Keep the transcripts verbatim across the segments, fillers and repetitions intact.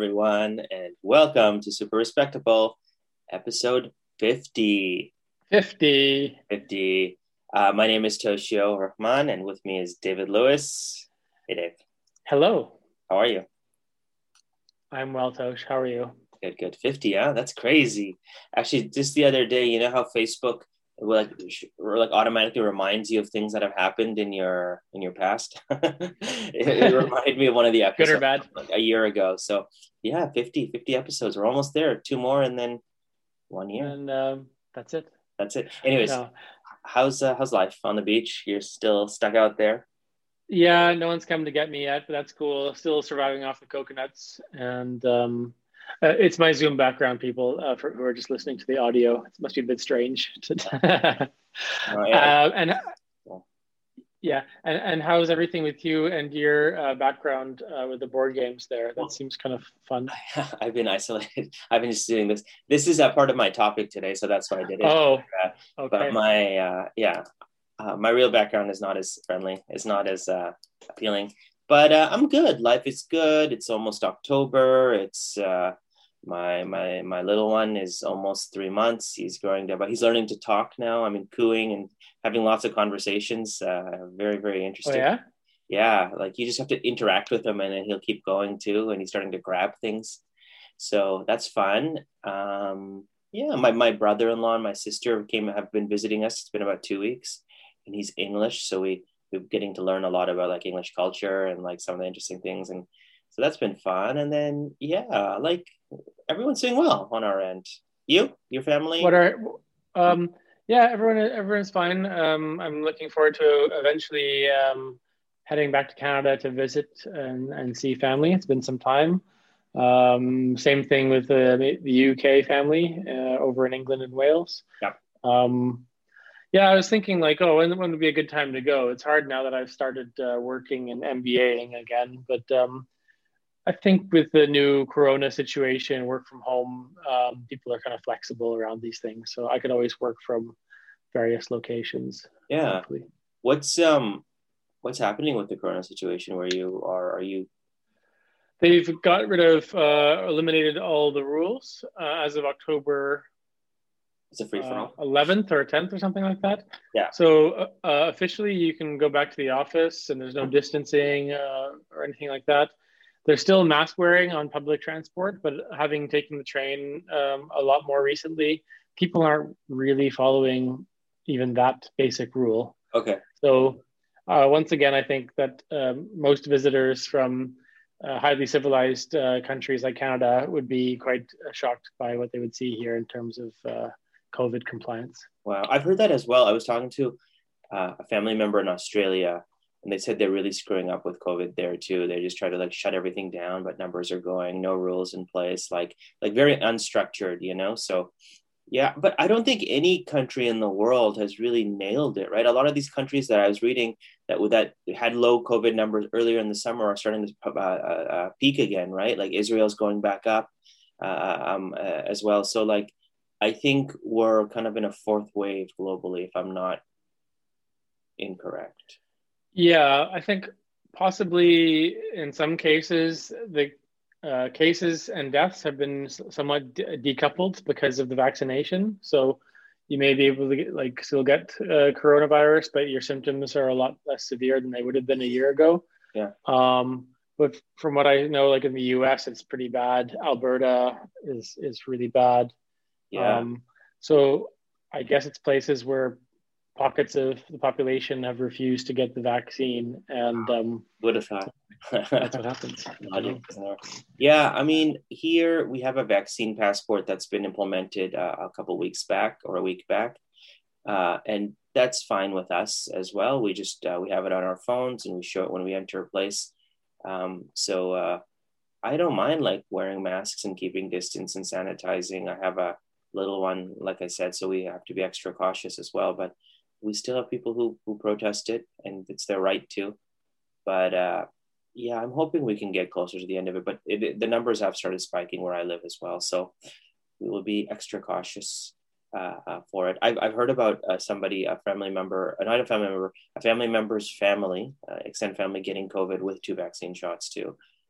everyone, and welcome to Super Respectable, episode fifty. fifty. fifty. Uh, my name is Toshio Rahman, and with me is David Lewis. Hey, Dave. Hello. How are you? I'm well, Tosh. How are you? Good, good. fifty, yeah? That's crazy. Actually, just the other day, you know how Facebook will like, or like automatically reminds you of things that have happened in your in your past? it, it reminded me of one of the episodes. Good or bad? Like a year ago. So, yeah, fifty, fifty episodes. We're almost there. Two more and then one year. And um, that's it. That's it. Anyways, no. how's uh, how's life on the beach? You're still stuck out there? Yeah, no one's come to get me yet, but that's cool. Still surviving off the coconuts. And um, uh, it's my Zoom background, people, uh, for, who are just listening to the audio. It must be a bit strange. To oh, yeah. uh, and yeah, and, and how's everything with you and your uh, background uh, with the board games there? That well, seems kind of fun. I've been isolated. I've been just doing this. This is a part of my topic today, so that's why I did it. Oh, uh, okay. But my, uh, yeah, uh, my real background is not as friendly. It's not as uh, appealing. But uh, I'm good. Life is good. It's almost October. It's uh, my my my little one is almost three months. He's growing up, but he's learning to talk now. I mean, cooing and having lots of conversations. Uh, very very interesting. Oh, yeah. Yeah, like you just have to interact with him, and then he'll keep going too. And he's starting to grab things, so that's fun. Um, yeah, my my brother-in-law and my sister came have been visiting us. It's been about two weeks, and he's English, so we. We're getting to learn a lot about like English culture and like some of the interesting things. And so that's been fun. And then, yeah, like everyone's doing well on our end. You, your family? What are, um, yeah, everyone, everyone's fine. Um, I'm looking forward to eventually um, heading back to Canada to visit and, and see family. It's been some time. Um, same thing with the, the U K family uh, over in England and Wales. Yeah. Um, Yeah, I was thinking like, oh, when, when would be a good time to go? It's hard now that I've started uh, working and MBAing again. But um, I think with the new Corona situation, work from home, um, people are kind of flexible around these things. So I could always work from various locations. Yeah. Hopefully. What's um, what's happening with the Corona situation where you are? Are you? They've got rid of, uh, eliminated all the rules uh, as of October. It's a free for all. Uh, eleventh or tenth or something like that. Yeah. So uh, officially, you can go back to the office, and there's no distancing uh, or anything like that. There's still mask wearing on public transport, but having taken the train um, a lot more recently, people aren't really following even that basic rule. Okay. So uh, once again, I think that um, most visitors from uh, highly civilized uh, countries like Canada would be quite shocked by what they would see here in terms of uh, COVID compliance. Wow. I've heard that as well. I was talking to uh, a family member in Australia, and they said they're really screwing up with COVID there too. They just try to like shut everything down, but numbers are going, no rules in place, like like very unstructured, you know? So yeah, but I don't think any country in the world has really nailed it, right? A lot of these countries that I was reading that that had low COVID numbers earlier in the summer are starting to uh, uh, peak again, right? Like Israel's going back up uh, um, uh, as well. So like, I think we're kind of in a fourth wave globally, if I'm not incorrect. Yeah, I think possibly in some cases, the uh, cases and deaths have been somewhat de- decoupled because of the vaccination. So you may be able to get, like still get uh, coronavirus, but your symptoms are a lot less severe than they would have been a year ago. Yeah. Um, but from what I know, like in the U S, it's pretty bad. Alberta is is really bad. Yeah. Um, so I guess it's places where pockets of the population have refused to get the vaccine, and um, would have thought that's what happens. Yeah, I mean, here we have a vaccine passport that's been implemented uh, a couple weeks back or a week back, uh, and that's fine with us as well. We just uh, we have it on our phones and we show it when we enter a place. Um, so uh, I don't mind like wearing masks and keeping distance and sanitizing. I have a little one, like I said, so we have to be extra cautious as well. But we still have people who who protest it, and it's their right to. But uh, yeah, I'm hoping we can get closer to the end of it. But it, it, the numbers have started spiking where I live as well, so we will be extra cautious uh, uh, for it. I've I've heard about uh, somebody, a family member, uh, not a family member, a family member's family, uh, extended family, getting COVID with two vaccine shots too.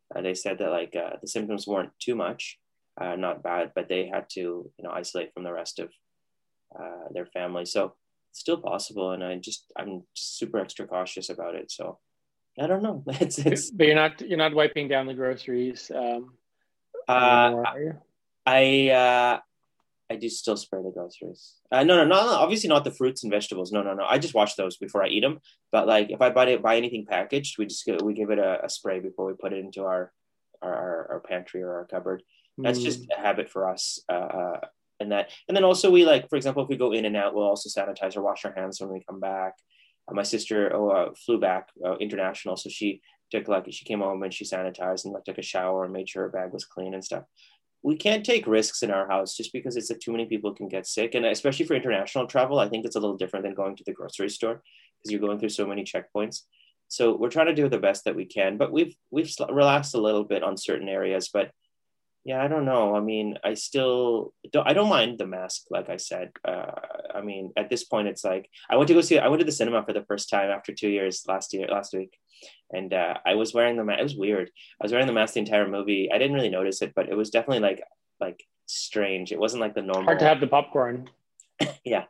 Uh, they said that like uh, the symptoms weren't too much, uh, not bad, but they had to, you know, isolate from the rest of uh, their family. So it's still possible, and I just I'm just super extra cautious about it. So I don't know. It's it's. But you're not you're not wiping down the groceries um, Uh, anymore, are you? I uh, I do still spray the groceries. Uh, no, no, no, no, obviously not the fruits and vegetables. No, no, no. I just wash those before I eat them. But like if I buy it, buy anything packaged, we just we give it a, a spray before we put it into our our, our pantry or our cupboard. That's Mm. just a habit for us. Uh, uh, and that, and then also we like, for example, if we go in and out, we'll also sanitize or wash our hands when we come back. Uh, my sister oh, uh, flew back uh, international, so she took like she came home and she sanitized and like took a shower and made sure her bag was clean and stuff. We can't take risks in our house just because it's like too many people can get sick, and especially for international travel, I think it's a little different than going to the grocery store because you're going through so many checkpoints. So we're trying to do the best that we can, but we've we've relaxed a little bit on certain areas. But yeah, I don't know. I mean, I still don't. I don't mind the mask, like I said. Uh, I mean, at this point, it's like I went to go see. I went to the cinema for the first time after two years last year, last week, and uh, I was wearing the mask. It was weird. I was wearing the mask the entire movie. I didn't really notice it, but it was definitely like like strange. It wasn't like the normal. Hard to have the popcorn. Yeah.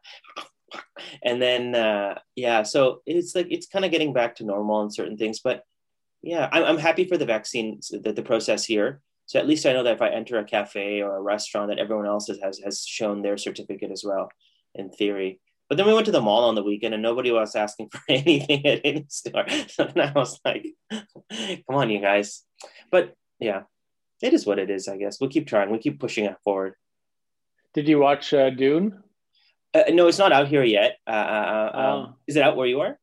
And then uh, yeah, so it's like it's kind of getting back to normal on certain things, but yeah, I'm I'm happy for the vaccine, the, the process here. So at least I know that if I enter a cafe or a restaurant, that everyone else has, has has shown their certificate as well, in theory. But then we went to the mall on the weekend and nobody was asking for anything at any store. And I was like, come on, you guys. But yeah, it is what it is, I guess. We'll keep trying. We'll keep pushing it forward. Did you watch uh, Dune? Uh, no, it's not out here yet. Uh, uh, um, Oh, is it out where you are?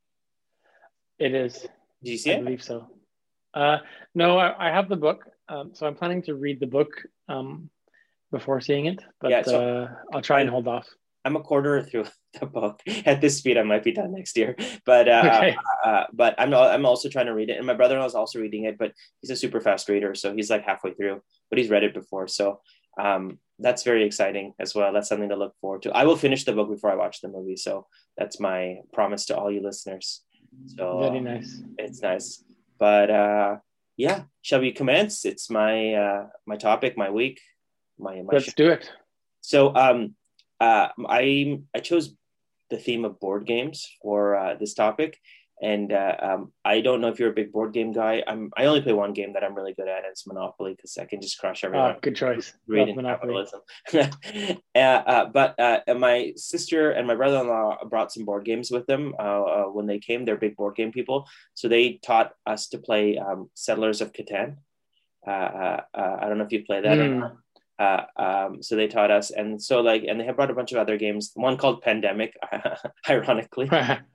it is. Did you see I it? believe so. Uh, no, I, I have the book, um, so I'm planning to read the book um, before seeing it, but Yeah, so uh, I'll try and hold off. I'm a quarter through the book. At this speed, I might be done next year. But uh, Okay. uh, but I'm not, I'm also trying to read it, and my brother-in-law is also reading it. But he's a super fast reader, so he's like halfway through. But he's read it before, so um, that's very exciting as well. That's something to look forward to. I will finish the book before I watch the movie, so that's my promise to all you listeners. So Very nice. it's nice. But uh, yeah, shall we commence? It's my uh, my topic, my week, my my. Let's show. do it. So um, uh, I I chose the theme of board games for uh, this topic, and uh, um, I don't know if you're a big board game guy. I'm I only play one game that I'm really good at, and it's Monopoly because I can just crush everyone. Oh, good choice. Love Reading Monopoly. capitalism. uh, uh, but uh, my sister and my brother-in-law brought some board games with them uh, uh, when they came. They're big board game people, so they taught us to play um, Settlers of Catan. Uh, uh, uh, I don't know if you play that or Mm. not. Uh, um, so they taught us, and so like, and they have brought a bunch of other games. One called Pandemic, ironically,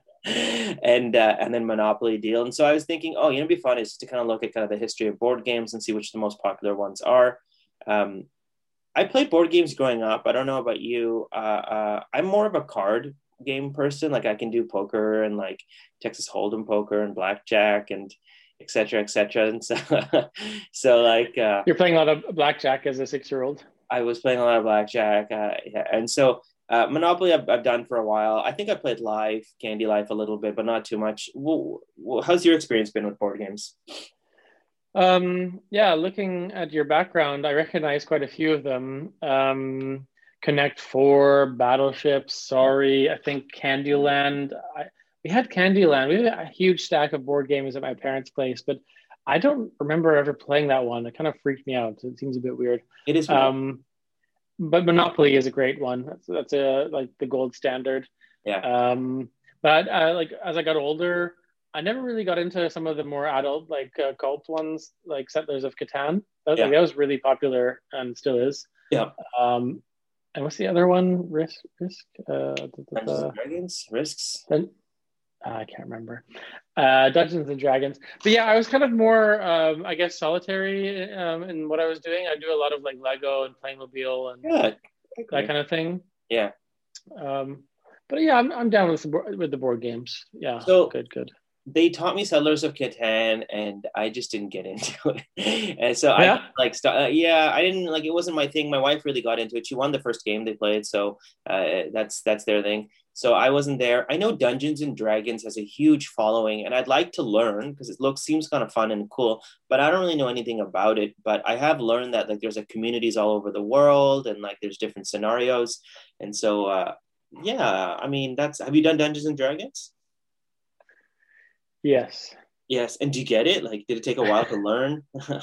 and uh, and then Monopoly Deal. And so I was thinking, oh, you know, it'd be fun is to kind of look at kind of the history of board games and see which the most popular ones are. Um, I played board games growing up. I don't know about you. Uh, uh, I'm more of a card game person. Like I can do poker and like Texas Hold'em poker and blackjack and et cetera, et cetera. And so, so like, uh, You're playing a lot of blackjack as a six-year-old. I was playing a lot of blackjack. Uh, yeah. And so, uh, Monopoly I've, I've done for a while. I think I played Live, Candy Life a little bit, but not too much. Well, well, how's your experience been with board games? Um, yeah, looking at your background, I recognize quite a few of them. Um, Connect Four, Battleship, Sorry, I think Candyland. I, we had Candyland. We had a huge stack of board games at my parents' place, but I don't remember ever playing that one. It kind of freaked me out. It seems a bit weird. It is. Um, but Monopoly is a great one. That's that's a like the gold standard. Yeah. Um, but uh, like as I got older, I never really got into some of the more adult like uh, cult ones, like Settlers of Catan. That, Yeah. like, that was really popular and still is. Yeah. Um, and what's the other one? Risk, Risk. Uh, the, the, Dungeons the, and Dragons, Risks. then, I can't remember. Uh, Dungeons and Dragons. But yeah, I was kind of more, um, I guess, solitary um, in what I was doing. I do a lot of like Lego and Playmobil and Yeah. that kind of thing. Yeah. Um, but yeah, I'm I'm down with the board, with the board games. Yeah. So- good, good. they taught me Settlers of Catan, and I just didn't get into it. And so I Yeah. like, st- uh, yeah, I didn't like. It wasn't my thing. My wife really got into it. She won the first game they played, so uh, that's that's their thing. So I wasn't there. I know Dungeons and Dragons has a huge following, and I'd like to learn because it looks seems kind of fun and cool. But I don't really know anything about it. But I have learned that like there's like communities all over the world, and like there's different scenarios, and so uh, yeah. I mean, that's. Have you done Dungeons and Dragons? Yes. Yes, and do you get it? Like, did it take a while to learn?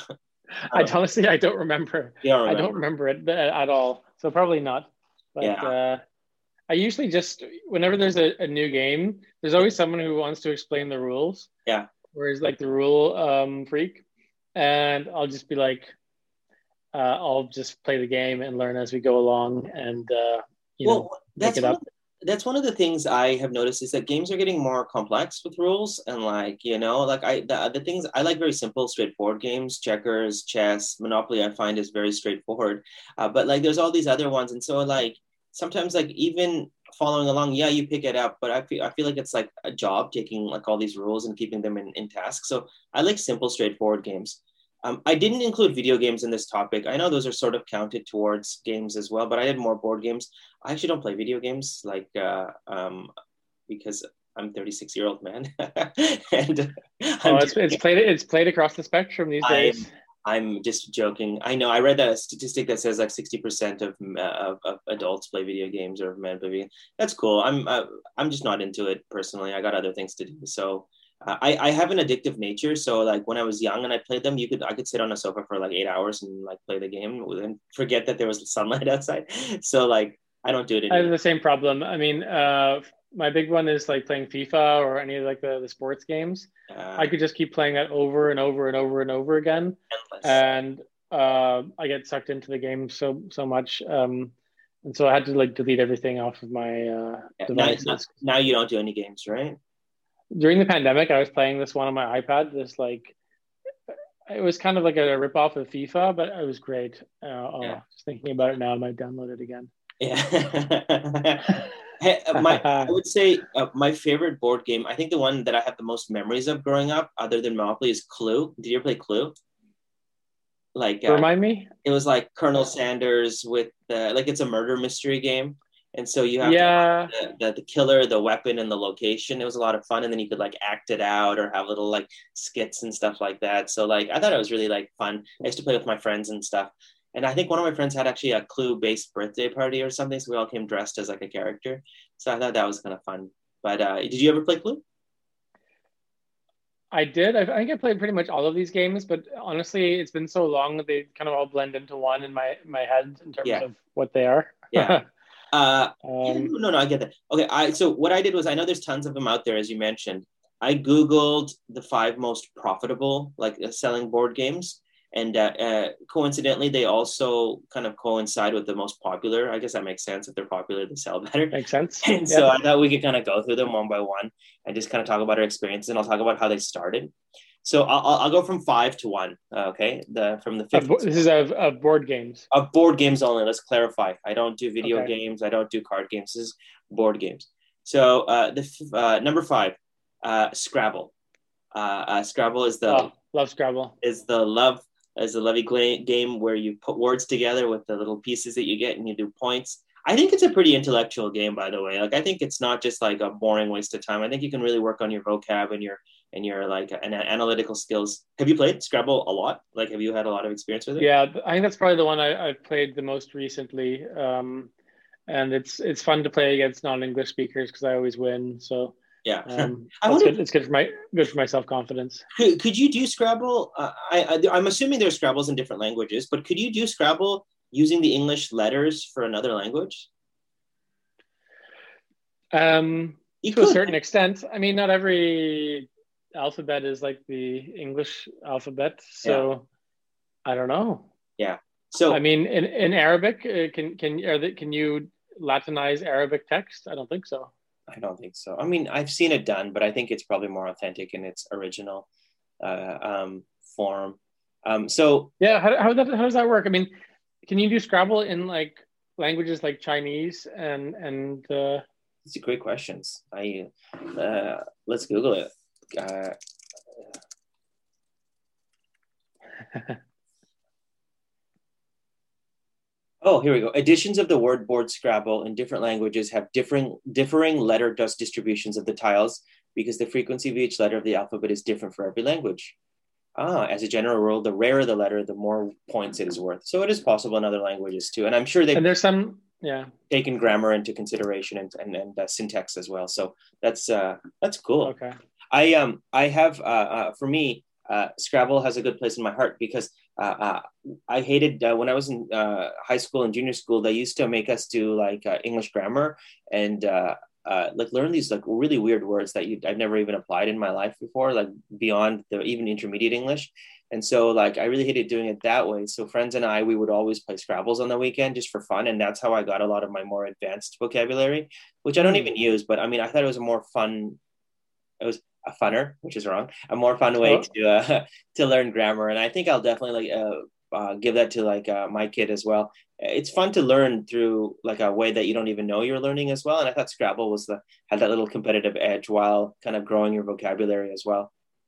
I I don't. honestly I don't remember. You don't I don't remember? remember it at all. So probably not. But Yeah, uh, I usually just whenever there's a, a new game, there's always someone who wants to explain the rules, yeah. whereas like the rule um, freak, and I'll just be like, uh, I'll just play the game and learn as we go along, and uh, you know, Well, make that's it one of up. the, that's one of the things I have noticed is that games are getting more complex with rules and like you know like I the, the things I like very simple, straightforward games, checkers, chess, Monopoly. I find is very straightforward, uh, but like there's all these other ones, and so like sometimes like even following along, yeah, you pick it up, but I feel I feel like it's like a job taking like all these rules and keeping them in in task. So I like simple, straightforward games. Um, I didn't include video games in this topic. I know those are sort of counted towards games as well, but I had more board games. I actually don't play video games like uh, um, because I'm a thirty-six year old man, and Oh, I'm it's it's played it's played across the spectrum these I'm days. I'm just joking. I know I read a statistic that says like sixty percent of, uh, of of adults play video games or men play video. That's cool. I'm uh, I'm just not into it personally. I got other things to do. So uh, I I have an addictive nature. So like when I was young and I played them, you could I could sit on a sofa for like eight hours and like play the game and forget that there was sunlight outside. So like I don't do it I have anymore. the same problem. I mean, uh, my big one is like playing FIFA or any of like the, the sports games. I Uh, could just keep playing that over and over and over and over again, Endless. and uh, I get sucked into the game so so much. Um, and so I had to like delete everything off of my uh, Yeah, now, now devices. now you don't do any games, right? During the pandemic, I was playing this one on my iPad. This like it was kind of like a ripoff of FIFA, but it was great. Uh, Yeah. oh, just thinking about it now, I might download it again. Yeah. Hey, uh, my I would say uh, my favorite board game. I think the one that I have the most memories of growing up, other than Monopoly, is Clue. Did you ever play Clue? Like uh, Remind me? it was like Colonel Sanders with the like it's a murder mystery game, and so you have to Yeah, the, the the killer, the weapon, and the location. It was a lot of fun, and then you could like act it out or have little like skits and stuff like that. So like I thought it was really like fun. I used to play with my friends and stuff. And I think one of my friends had actually a Clue-based birthday party or something, so we all came dressed as like a character. So I thought that was kind of fun. But uh, did you ever play Clue? I did. I, I think I played pretty much all of these games, but honestly, it's been so long that they kind of all blend into one in my my head in terms Yeah, of what they are. yeah. Uh, yeah, um, no, no, I get that. Okay, I so what I did was I know there's tons of them out there, as you mentioned. I Googled the five most profitable, like uh, selling board games, and uh, uh, coincidentally, they also kind of coincide with the most popular. I guess that makes sense. If they're popular, they sell better. Makes sense. And so Yep. I thought we could kind of go through them one by one and just kind of talk about our experiences, and I'll talk about how they started. So I'll, I'll go from five to one. uh, Okay, the from the Uh, bo- fifties. this is of, of board games. Of board games only. Let's clarify. I don't do video Okay. games. I don't do card games. This is board games. So uh, the uh, number five, uh, Scrabble. Uh, uh, Scrabble is the Oh, love Scrabble. is the love is the lovey game where you put words together with the little pieces that you get and you do points. I think it's a pretty intellectual game, by the way. Like I think it's not just like a boring waste of time. I think you can really work on your vocab and your and your like an analytical skills. Have you played Scrabble a lot? Like, have you had a lot of experience with it? Yeah, I think that's probably the one I, I've played the most recently. Um, and it's it's fun to play against non-English speakers because I always win. So Yeah. um, I that's wonder, good. It's good for my good for my self-confidence. could, could you do Scrabble? Uh, I, I I'm assuming there's Scrabbles in different languages, but could you do Scrabble using the English letters for another language? Um, You to a could. certain extent. I mean, not every alphabet is like the English alphabet, Yeah. so I don't know. Yeah. I So mean, in, in Arabic, uh, can can are the, can you Latinize Arabic text? I don't think so. I don't think so. I mean, I've seen it done, but I think it's probably more authentic in its original uh, um, form. Um, so Yeah, how how, that, how does that work? I mean, can you do Scrabble in like languages like Chinese and and uh, it's a great questions. I uh, let's Google it. uh, oh, here we go. Editions of the word board Scrabble in different languages have differing differing letter dust distributions of the tiles because the frequency of each letter of the alphabet is different for every language. Ah, as a general rule, the rarer the letter, the more points it is worth. So it is possible in other languages too. And I'm sure they've And there's some, yeah, taken grammar into consideration and and, and uh, syntax as well. So that's uh, that's cool. Okay. I um I have uh, uh for me uh, Scrabble has a good place in my heart because uh, uh I hated uh, when I was in uh, high school and junior school. They used to make us do like uh, English grammar and uh, uh, like learn these like really weird words that you I've never even applied in my life before, like beyond the even intermediate English. And so like I really hated doing it that way. So friends and I we would always play Scrabbles on the weekend just for fun, and that's how I got a lot of my more advanced vocabulary, which I don't even use. But I mean, I thought it was a more fun. It was a funner, which is wrong, a more fun way Oh. to uh, to learn grammar. And I think I'll definitely like uh, uh, give that to like uh, my kid as well. It's fun to learn through like a way that you don't even know you're learning as well. And I thought Scrabble was the had that little competitive edge while kind of growing your vocabulary as well.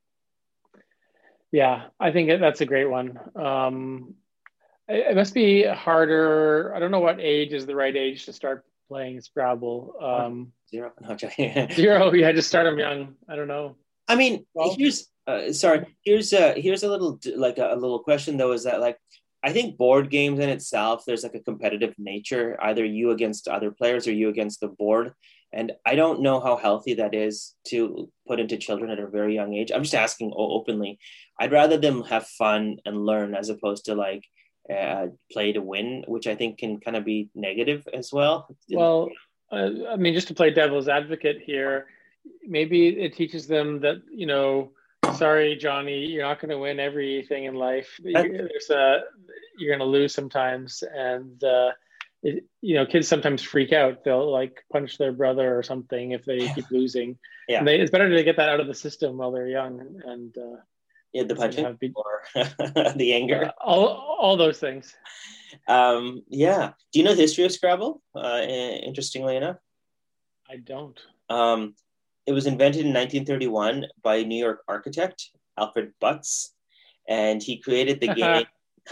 Yeah, I think that's a great one. Um, it, it must be harder. I don't know what age is the right age to start playing Scrabble. Um, Zero. No, joking. zero, yeah, just start them young. I don't know. I mean, Well, here's uh, sorry. Here's a here's a little like a, a little question though. Is that like I think board games in itself, there's like a competitive nature, either you against other players or you against the board. And I don't know how healthy that is to put into children at a very young age. I'm just asking openly. I'd rather them have fun and learn as opposed to like uh, play to win, which I think can kind of be negative as well. well, uh, I mean, just to play devil's advocate here, maybe it teaches them that, you know, sorry, Johnny, you're not going to win everything in life. There's a, you're going to lose sometimes. And, uh, it, you know, kids sometimes freak out. They'll like punch their brother or something if they keep losing. Yeah. And they, it's better to get that out of the system while they're young. And, uh, yeah, the punching be, or the anger. Uh, all, all those things. Um, yeah. Do you know the history of Scrabble? Uh, interestingly enough. I don't. Um, it was invented in nineteen thirty-one by a New York architect, Alfred Butz, and he created the game.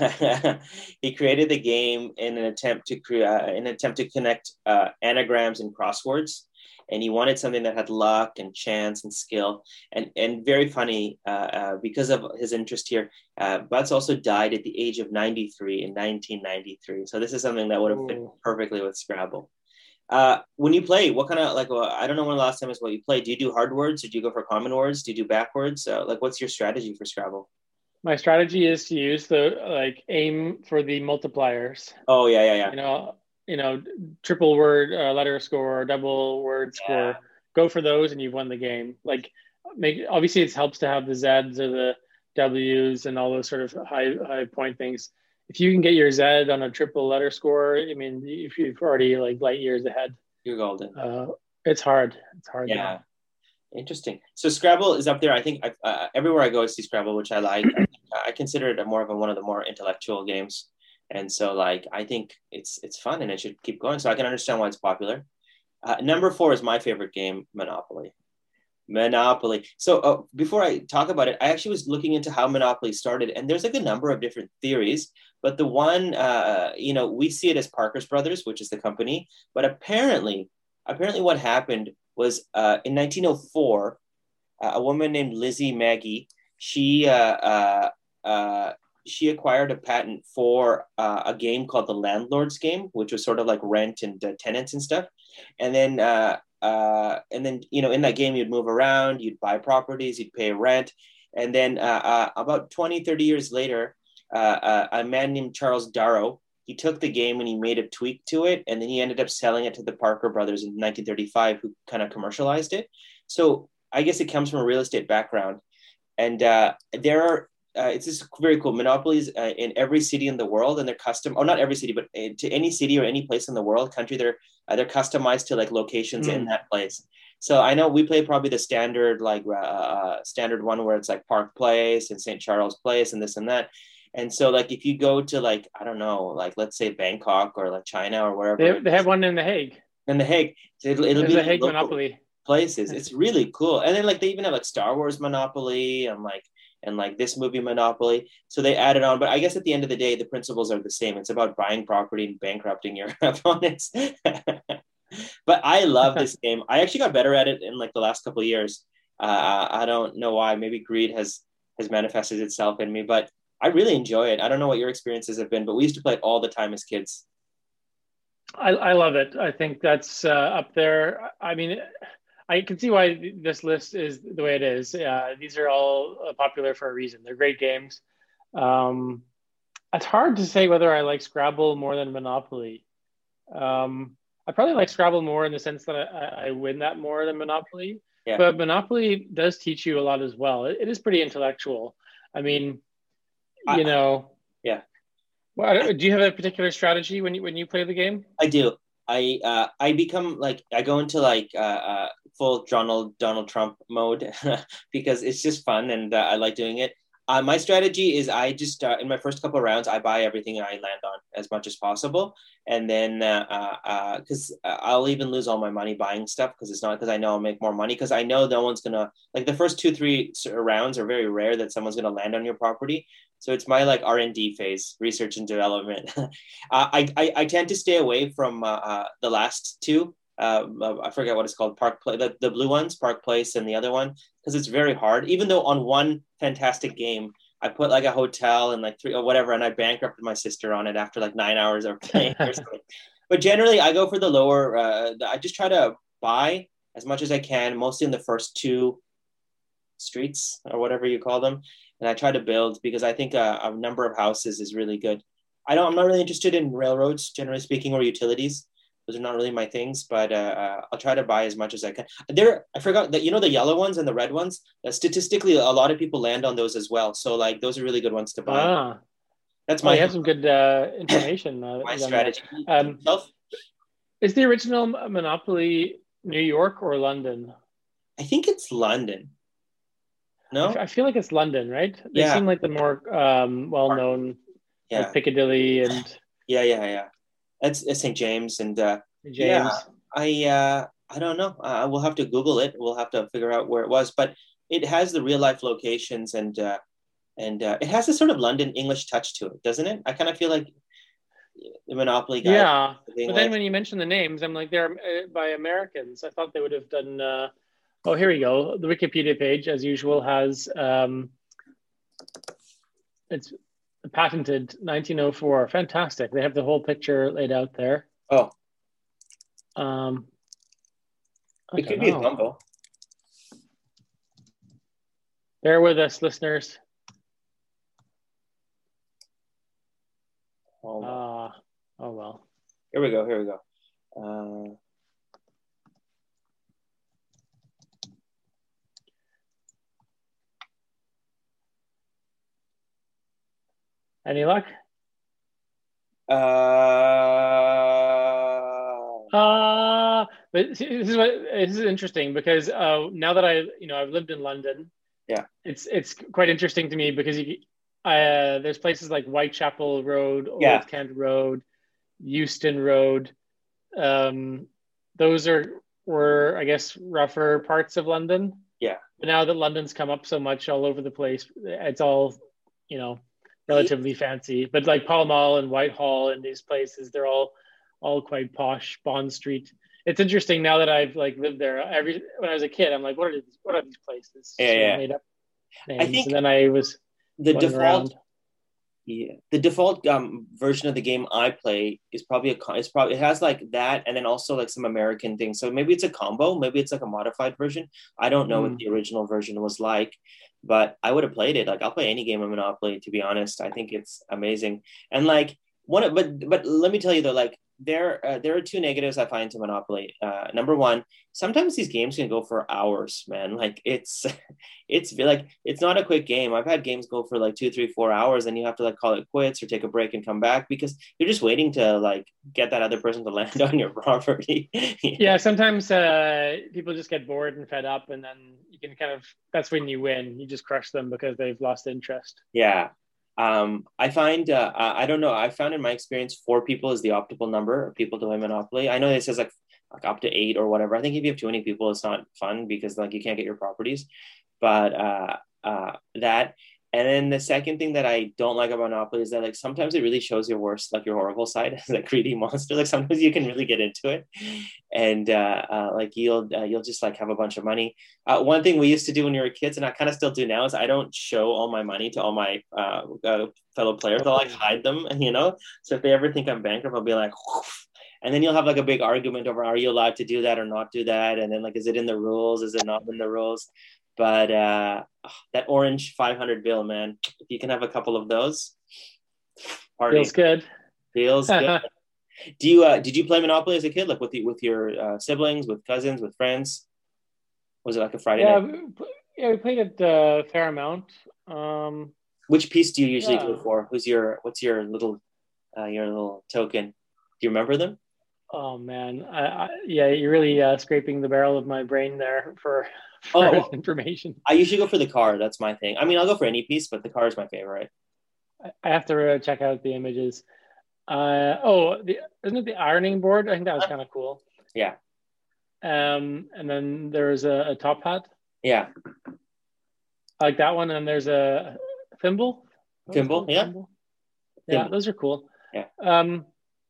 he created the game in an attempt to create uh, in an attempt to connect uh, anagrams and crosswords, and he wanted something that had luck and chance and skill. And and very funny uh, uh, because of his interest here, uh, Butz also died at the age of ninety-three in nineteen ninety-three. So this is something that would have fit perfectly with Scrabble. Uh, when you play, what kind of like well, I don't know when the last time is what you play. Do you do hard words or do you go for common words? Do you do backwards? Uh, like, what's your strategy for Scrabble? My strategy is to use the like aim for the multipliers. Oh yeah, yeah, yeah. You know, you know, triple word uh, letter score, double word yeah. score. Go for those, and you've won the game. Like, make obviously it helps to have the Z's or the W's and all those sort of high high point things. If you can get your Z on a triple letter score, I mean, if you've already like light years ahead, you're golden. Uh, it's hard. It's hard. Yeah. Now. Interesting. So Scrabble is up there. I think uh, everywhere I go, I see Scrabble, which I like. I, I consider it a more of a, one of the more intellectual games, and so like I think it's it's fun and it should keep going. So I can understand why it's popular. Uh, number four is my favorite game, Monopoly. Monopoly. So uh, before I talk about it, I actually was looking into how Monopoly started, and there's like a number of different theories. But the one, uh, you know, we see it as Parker's Brothers, which is the company. But apparently, apparently, what happened was uh, in nineteen oh four, uh, a woman named Lizzie Maggie, she uh, uh, uh, she acquired a patent for uh, a game called the Landlord's Game, which was sort of like rent and uh, tenants and stuff. And then, uh, uh, and then you know, in that game, you'd move around, you'd buy properties, you'd pay rent, and then uh, uh, about twenty, thirty years later, uh, uh, a man named Charles Darrow. He took the game and he made a tweak to it, and then he ended up selling it to the Parker brothers in nineteen thirty-five, who kind of commercialized it. So I guess it comes from a real estate background. And uh, there are, uh, it's just very cool, monopolies uh, in every city in the world, and they're custom, or not every city, but to any city or any place in the world, country, they're, uh, they're customized to like locations mm. in that place. So I know we play probably the standard, like uh, standard one where it's like Park Place and Saint Charles Place and this and that. And so, like, if you go to, like, I don't know, like, let's say Bangkok or, like, China or wherever. They, they have one in The Hague. In The Hague. So it'll, it'll There's be a Hague local. Monopoly. places. It's really cool. And then like they even have like Star Wars Monopoly and like and like this movie Monopoly. So they added on, but I guess at the end of the day, the principles are the same. It's about buying property and bankrupting your opponents. But I love this game. I actually got better at it in like the last couple of years. Uh, I don't know why. Maybe greed has has manifested itself in me, but I really enjoy it. I don't know what your experiences have been, but we used to play it all the time as kids. I, I love it. I think that's uh, up there. I mean, I can see why this list is the way it is. Uh, these are all uh, popular for a reason. They're great games. Um, it's hard to say whether I like Scrabble more than Monopoly. Um, I probably like Scrabble more in the sense that I, I win that more than Monopoly. Yeah. But Monopoly does teach you a lot as well. It, it is pretty intellectual. I mean, you I, know. Yeah. Well, do you have a particular strategy when you when you play the game? I do. I uh, I become like I go into like uh, uh, full Donald Donald Trump mode because it's just fun and uh, I like doing it. Uh, my strategy is I just uh, in my first couple of rounds I buy everything I land on as much as possible, and then because uh, uh, uh, I'll even lose all my money buying stuff because it's not because I know I'll make more money because I know no one's gonna like the first two three rounds are very rare that someone's gonna land on your property. So it's my like R and D phase, research and development. uh, I, I I tend to stay away from uh, uh, the last two. Uh, I forget what it's called, Park Place, the, the blue ones, Park Place, and the other one, because it's very hard. Even though on one fantastic game, I put like a hotel and like three or whatever, and I bankrupted my sister on it after like nine hours of playing or something. But generally, I go for the lower. Uh, I just try to buy as much as I can, mostly in the first two streets or whatever you call them, and I try to build because I think a, a number of houses is really good. I don't. I'm not really interested in railroads, generally speaking, or utilities. Those are not really my things, but uh, uh, I'll try to buy as much as I can. There, I forgot that you know the yellow ones and the red ones. Uh, statistically, a lot of people land on those as well. So like those are really good ones to buy. Ah, That's well, my. you have some good uh, information. Uh, my strategy. Um, is the original Monopoly New York or London? I think it's London. No, I, I feel like it's London, right? They yeah. seem like the more um, well-known, yeah. like Piccadilly and yeah, yeah, yeah. It's, it's Saint James and uh, James. Yeah, I uh, I don't know. Uh, we'll have to Google it. We'll have to figure out where it was, but it has the real life locations and uh, and uh, it has a sort of London English touch to it, doesn't it? I kind of feel like the Monopoly guy. Yeah, but then when you mention the names, I'm like they're uh, by Americans. I thought they would have done. Uh... Oh, here we go. The Wikipedia page, as usual, has um, it's patented nineteen oh four. Fantastic. They have the whole picture laid out there. Oh. Um, it could be a combo. Bear with us, listeners. Oh, uh, oh well. Here we go. Here we go. Uh... Any luck? Uh, uh but this is what this is interesting because uh, now that I you know I've lived in London, yeah, it's it's quite interesting to me because you, uh, there's places like Whitechapel Road, Old yeah. Kent Road, Euston Road. Um, those are were I guess rougher parts of London. Yeah. But now that London's come up so much all over the place, it's all you know. relatively fancy, but like Pall Mall and Whitehall and these places, they're all all quite posh. Bond Street. It's interesting now that I've like lived there. Every when I was a kid, I'm like, what are these? What are these places? Yeah, so yeah. Made up names. I think and then I was the default. Around. Yeah, the default um, version of the game I play is probably a. It's probably it has like that, and then also like some American things. So maybe it's a combo. Maybe it's like a modified version. I don't know mm. what the original version was like. But I would have played it. Like I'll play any game of Monopoly, to be honest. I think it's amazing. And like one, but but let me tell you though, like there uh, there are two negatives I find to Monopoly. Uh, number one, sometimes these games can go for hours, man. Like it's it's like it's not a quick game. I've had games go for like two, three, four hours, and you have to like call it quits or take a break and come back because you're just waiting to like get that other person to land on your property. Yeah, sometimes uh, people just get bored and fed up, and then you can kind of that's when you win. You just crush them because they've lost interest. Yeah. Um, I find, uh, I don't know, I found in my experience, four people is the optimal number of people to play Monopoly. I know it says like like up to eight or whatever. I think if you have too many people, it's not fun because like you can't get your properties. But uh, uh, that, and then the second thing that I don't like about Monopoly is that like sometimes it really shows your worst, like your horrible side as a greedy monster. Like sometimes you can really get into it, and uh, uh, like you'll uh, you'll just like have a bunch of money. Uh, one thing we used to do when we were kids, and I kind of still do now, is I don't show all my money to all my uh, uh, fellow players. I'll like hide them, and you know, so if they ever think I'm bankrupt, I'll be like. Whoof. And then you'll have like a big argument over, are you allowed to do that or not do that? And then like, is it in the rules? Is it not in the rules? But uh, that orange five hundred bill, man, if you can have a couple of those, party. Feels good. Feels good. Do you, uh, did you play Monopoly as a kid? Like with the, with your uh, siblings, with cousins, with friends? Was it like a Friday yeah, night? We, yeah, we played it a fair amount. Um, Which piece do you usually yeah. go for? Who's your, what's your little, uh, your little token? Do you remember them? Oh man, I, I, yeah, you're really uh, scraping the barrel of my brain there for, for oh, information. I usually go for the car. That's my thing. I mean, I'll go for any piece, but the car is my favorite. I have to uh, check out the images. Uh, oh, the, isn't it the ironing board? I think that was kind of cool. Yeah. Um, and then there's a, a top hat. Yeah. I like that one. And there's a thimble. Thimble, yeah. Thimble? Yeah, thimble. Those are cool. Yeah. Um,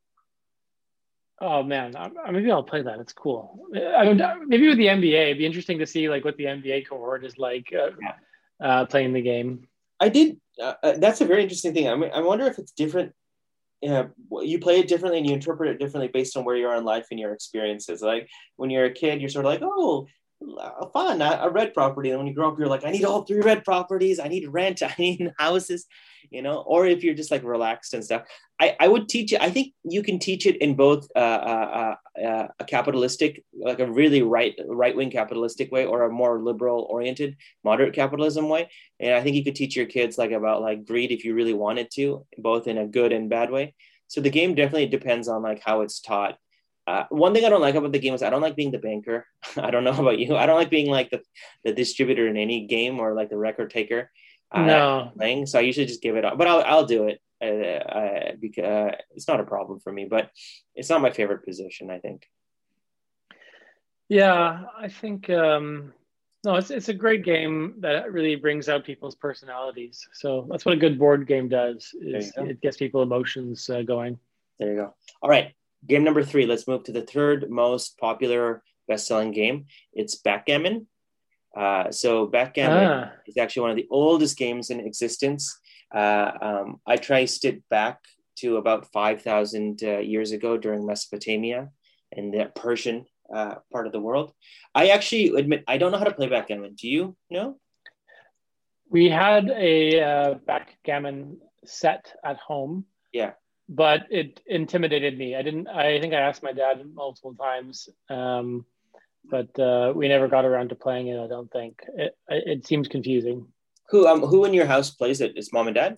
Oh man, I, maybe I'll play that. It's cool. I mean, maybe with the N B A, it'd be interesting to see like what the N B A cohort is like uh, yeah. uh, playing the game. I did. Uh, that's a very interesting thing. I mean, I wonder if it's different. Yeah, you play it differently and you interpret it differently based on where you are in life and your experiences. Like when you're a kid, you're sort of like, oh, fun, a red property. And when you grow up, you're like, I need all three red properties. I need rent. I need houses, you know, or if you're just like relaxed and stuff. I, I would teach it. I think you can teach it in both uh, uh, uh, a capitalistic, like a really right, right-wing capitalistic way or a more liberal oriented, moderate capitalism way. And I think you could teach your kids like about like greed if you really wanted to, both in a good and bad way. So the game definitely depends on like how it's taught. Uh, one thing I don't like about the game is I don't like being the banker. I don't know about you. I don't like being like the, the distributor in any game or like the record taker. Uh, no. Playing. So I usually just give it up, but I'll, I'll do it. Uh, uh, because uh, it's not a problem for me, but it's not my favorite position, I think. Yeah, I think, um, no, it's, it's a great game that really brings out people's personalities. So that's what a good board game does, is it gets people emotions uh, going. There you go. All right. Game number three. Let's move to the third most popular best-selling game. It's backgammon. Uh, so backgammon ah. is actually one of the oldest games in existence. Uh, um, I traced it back to about five thousand uh, years ago during Mesopotamia and the Persian uh, part of the world. I actually admit I don't know how to play backgammon. Do you know? We had a uh, backgammon set at home. Yeah. But it intimidated me. I didn't, I think I asked my dad multiple times, um, but uh, we never got around to playing it, I don't think. It, it seems confusing. Who um who in your house plays it? Is mom and dad?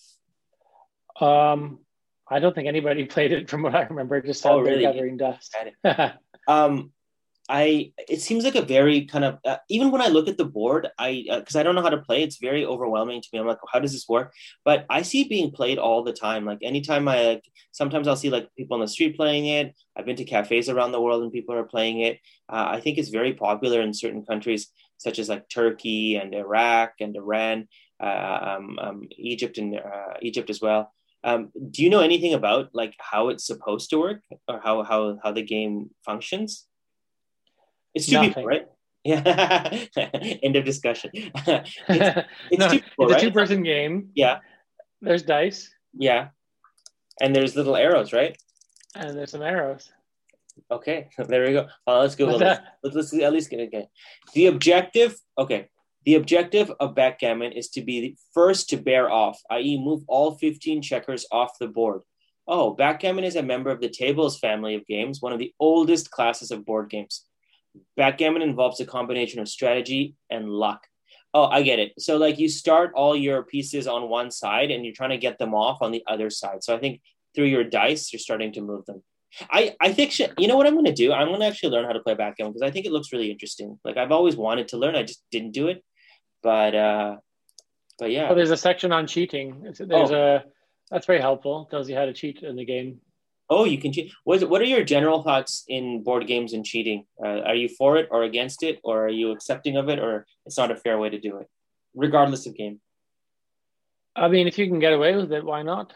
Um, I don't think anybody played it from what I remember. It just oh, they're really? gathering dust. um, I it seems like a very kind of uh, even when I look at the board, I because uh, I don't know how to play, it's very overwhelming to me. I'm like, how does this work? But I see it being played all the time. Like anytime I like, sometimes I'll see like people on the street playing it. I've been to cafes around the world and people are playing it. Uh, I think it's very popular in certain countries such as like Turkey and Iraq and Iran, uh, um, um, Egypt and uh, Egypt as well. Um, do you know anything about like how it's supposed to work or how how how the game functions? It's two Nothing. people, right? Yeah. End of discussion. it's, it's, no, two people, it's right? a two-person game. Yeah. There's dice. Yeah. And there's little arrows, right? And there's some arrows. Okay, there we go. Uh, let's go. Let's, let's, let's at least get it again. The objective, okay. The objective of backgammon is to be the first to bear off, that is move all fifteen checkers off the board. Oh, backgammon is a member of the tables family of games, one of the oldest classes of board games. Backgammon involves a combination of strategy and luck. Oh, I get it. So like you start all your pieces on one side and you're trying to get them off on the other side. So I think through your dice, you're starting to move them. I, I think, you know what I'm going to do? I'm going to actually learn how to play backgammon because I think it looks really interesting. Like I've always wanted to learn. I just didn't do it. But, uh, but yeah. Oh, there's a section on cheating. There's oh. a, that's very helpful. It tells you how to cheat in the game. Oh, you can cheat. What What are your general thoughts in board games and cheating? Uh, are you for it or against it, or are you accepting of it, or it's not a fair way to do it, regardless of game? I mean, if you can get away with it, why not?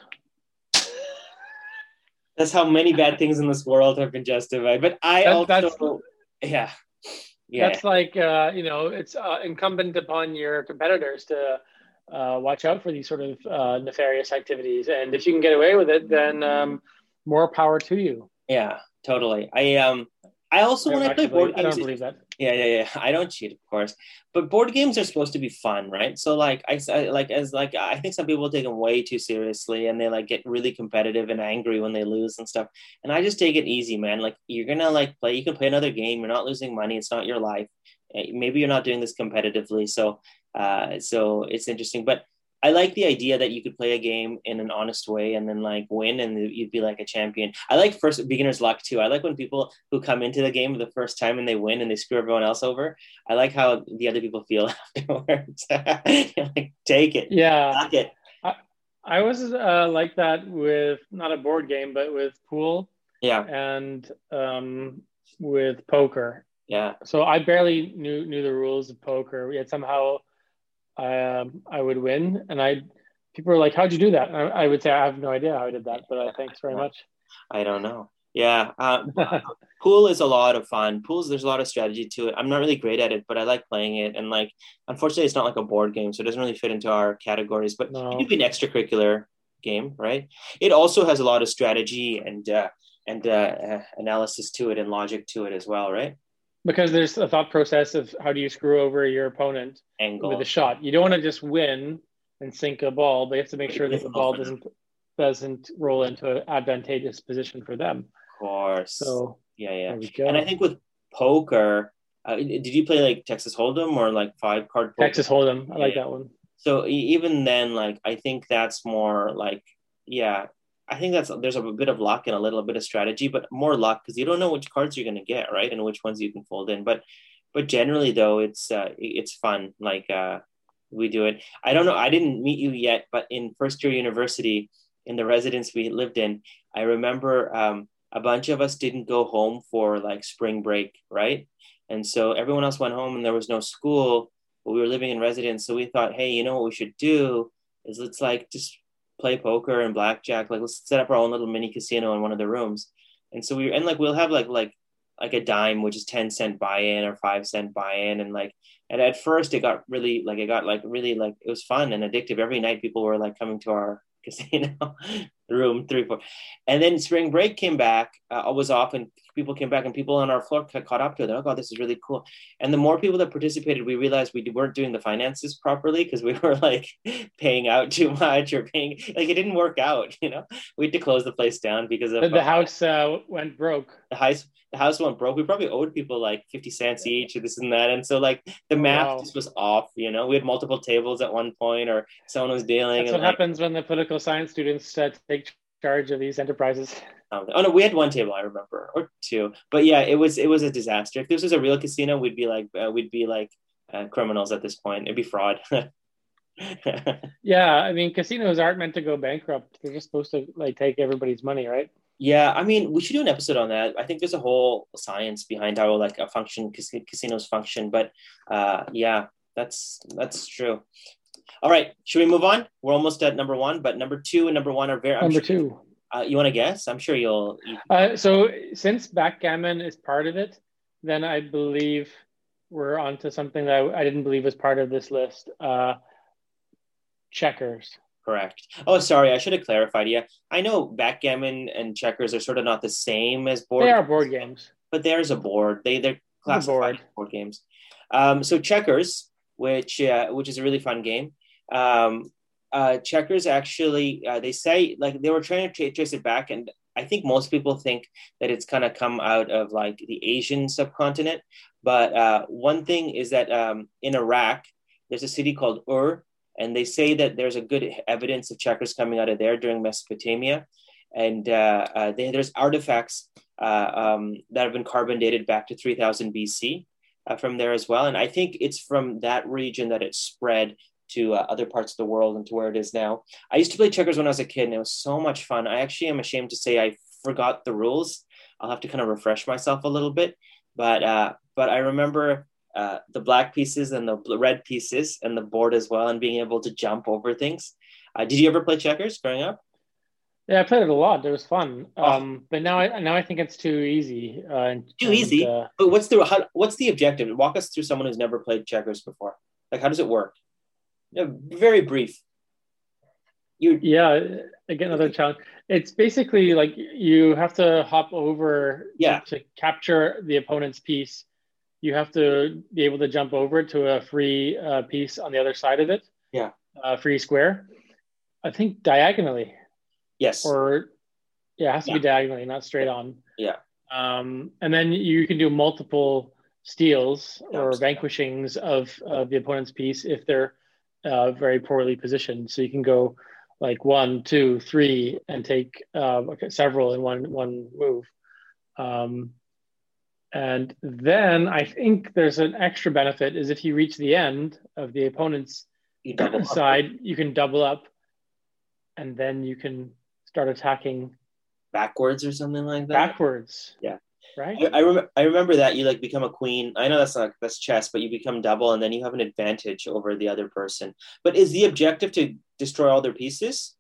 That's how many bad things in this world have been justified. But I That that's also, yeah, yeah, that's like uh, you know, it's uh, incumbent upon your competitors to uh, watch out for these sort of uh, nefarious activities, and if you can get away with it, then um, more power to you. yeah, totally. I um, I also I when don't I play actually believe, board I games, don't believe that. yeah, yeah, yeah. I don't cheat, of course, but board games are supposed to be fun, right? So like I, I like as like I think some people take them way too seriously, and they like get really competitive and angry when they lose and stuff. And I just take it easy, man. Like you're gonna like play, you can play another game. You're not losing money. It's not your life. Eh, Maybe you're not doing this competitively, so uh, so it's interesting. But I like the idea that you could play a game in an honest way and then like win and you'd be like a champion. I like first beginner's luck too. I like when people who come into the game for the first time and they win and they screw everyone else over. I like how the other people feel afterwards. Like, take it, Yeah, knock it. I, I was uh, like that with not a board game, but with pool Yeah, and um, with poker. yeah. So I barely knew knew the rules of poker. Yet somehow I um, I would win, and I people were like, "How'd you do that?" And I, I would say, "I have no idea how I did that, but uh, thanks very Yeah. much." I don't know. Yeah, uh, pool is a lot of fun. Pools, there's a lot of strategy to it. I'm not really great at it, but I like playing it. And like, unfortunately, it's not like a board game, so it doesn't really fit into our categories. But it could No, be an extracurricular game, right? It also has a lot of strategy and uh, and uh, uh, analysis to it and logic to it as well, right? because there's a thought process of how do you screw over your opponent with a Angle, shot. You don't want to just win and sink a ball, but you have to make pretty sure that the difficult ball for them, doesn't doesn't roll into an advantageous position for them. of course. So Yeah, yeah. there we And I go. think with poker, uh, did you play like Texas Hold'em or like five card poker? Texas Hold'em, I like Yeah. that one. So e- even then, like I think that's more like, yeah, I think that's there's a bit of luck and a little bit of strategy, but more luck because you don't know which cards you're gonna get, right, and which ones you can fold in. But but generally though, it's uh, it's fun. Like uh, we do it. I don't know. I didn't meet you yet, but in first year university, in the residence we lived in, I remember um, a bunch of us didn't go home for like spring break, right? And so everyone else went home, and there was no school, but we were living in residence. So we thought, hey, you know what we should do is let's like just play poker and blackjack. Like let's set up our own little mini casino in one of the rooms. And so we and like we'll have like like like a dime, which is ten cent buy-in or five cent buy-in. And like and at first it got really like it got like really like it was fun and addictive. Every night people were like coming to our casino room three, four. And then spring break came back. Uh, I was off and people came back and people on our floor caught up to it. Oh God, this is really cool. And the more people that participated, we realized we weren't doing the finances properly because we were like paying out too much or paying like it didn't work out. You know, we had to close the place down because of The, the uh, house uh, went broke. the house. The house went broke. We probably owed people like fifty cents each or this and that. And so like the Oh math wow. just was off. You know, we had multiple tables at one point, or someone was dealing That's and what like. happens when the political science students uh, take charge of these enterprises. Um, oh no, we had one table I remember, or two. But yeah, it was it was a disaster. If this was a real casino, we'd be like uh, we'd be like uh, criminals at this point. It'd be fraud. Yeah, I mean, casinos aren't meant to go bankrupt. They're just supposed to like take everybody's money, right? Yeah, I mean, we should do an episode on that. I think there's a whole science behind how like a function cas- casinos function. But uh, yeah, that's that's true. All right, should we move on? We're almost at number one, but number two and number one are very. I'm Number sure. two. Uh, you want to guess? I'm sure you'll. You, Uh, so since backgammon is part of it, then I believe we're onto something that I, I didn't believe was part of this list. Uh, checkers. Correct. Oh, sorry, I should have clarified. Yeah, I know backgammon and checkers are sort of not the same as board They are games, board games. but there's a board. They they're The classified board. as board games. Um, so checkers, which uh, which is a really fun game. Um, uh, checkers actually, uh, they say like they were trying to tra- trace it back, and I think most people think that it's kind of come out of like the Asian subcontinent. But uh, one thing is that um, in Iraq, there's a city called Ur, and they say that there's a good evidence of checkers coming out of there during Mesopotamia, and uh, uh, they, there's artifacts uh, um, that have been carbon dated back to three thousand B C uh, from there as well. And I think it's from that region that it spread to uh, other parts of the world and to where it is now. I used to play checkers when I was a kid, and it was so much fun. I actually am ashamed to say I forgot the rules. I'll have to kind of refresh myself a little bit. But uh, but I remember uh, the black pieces and the red pieces and the board as well, and being able to jump over things. Uh, did you ever play checkers growing up? Yeah, I played it a lot. It was fun. Oh, Um, but now I now I think it's too easy. Uh, and, too and, easy. Uh, But what's the how, what's the objective? Walk us through someone who's never played checkers before. Like, how does it work? Yeah, very brief. You yeah, again, another challenge. It's basically like you have to hop over yeah to, to capture the opponent's piece. You have to be able to jump over to a free uh, piece on the other side of it, yeah uh, free square. I think diagonally, yes or yeah, it has to yeah be diagonally, not straight on. yeah. Um, and then you can do multiple steals or Jumps. vanquishings of, of the opponent's piece if they're uh, very poorly positioned. So you can go like one, two, three, and take uh, okay, several in one one move. Um, and then I think there's an extra benefit is if you reach the end of the opponent's You double up. side, you can double up, and then you can start attacking Backwards or something like that. backwards. Yeah. Right. I, I, rem- I remember that you like become a queen. I know that's not that's chess, but you become double, and then you have an advantage over the other person. But is the objective to destroy all their pieces?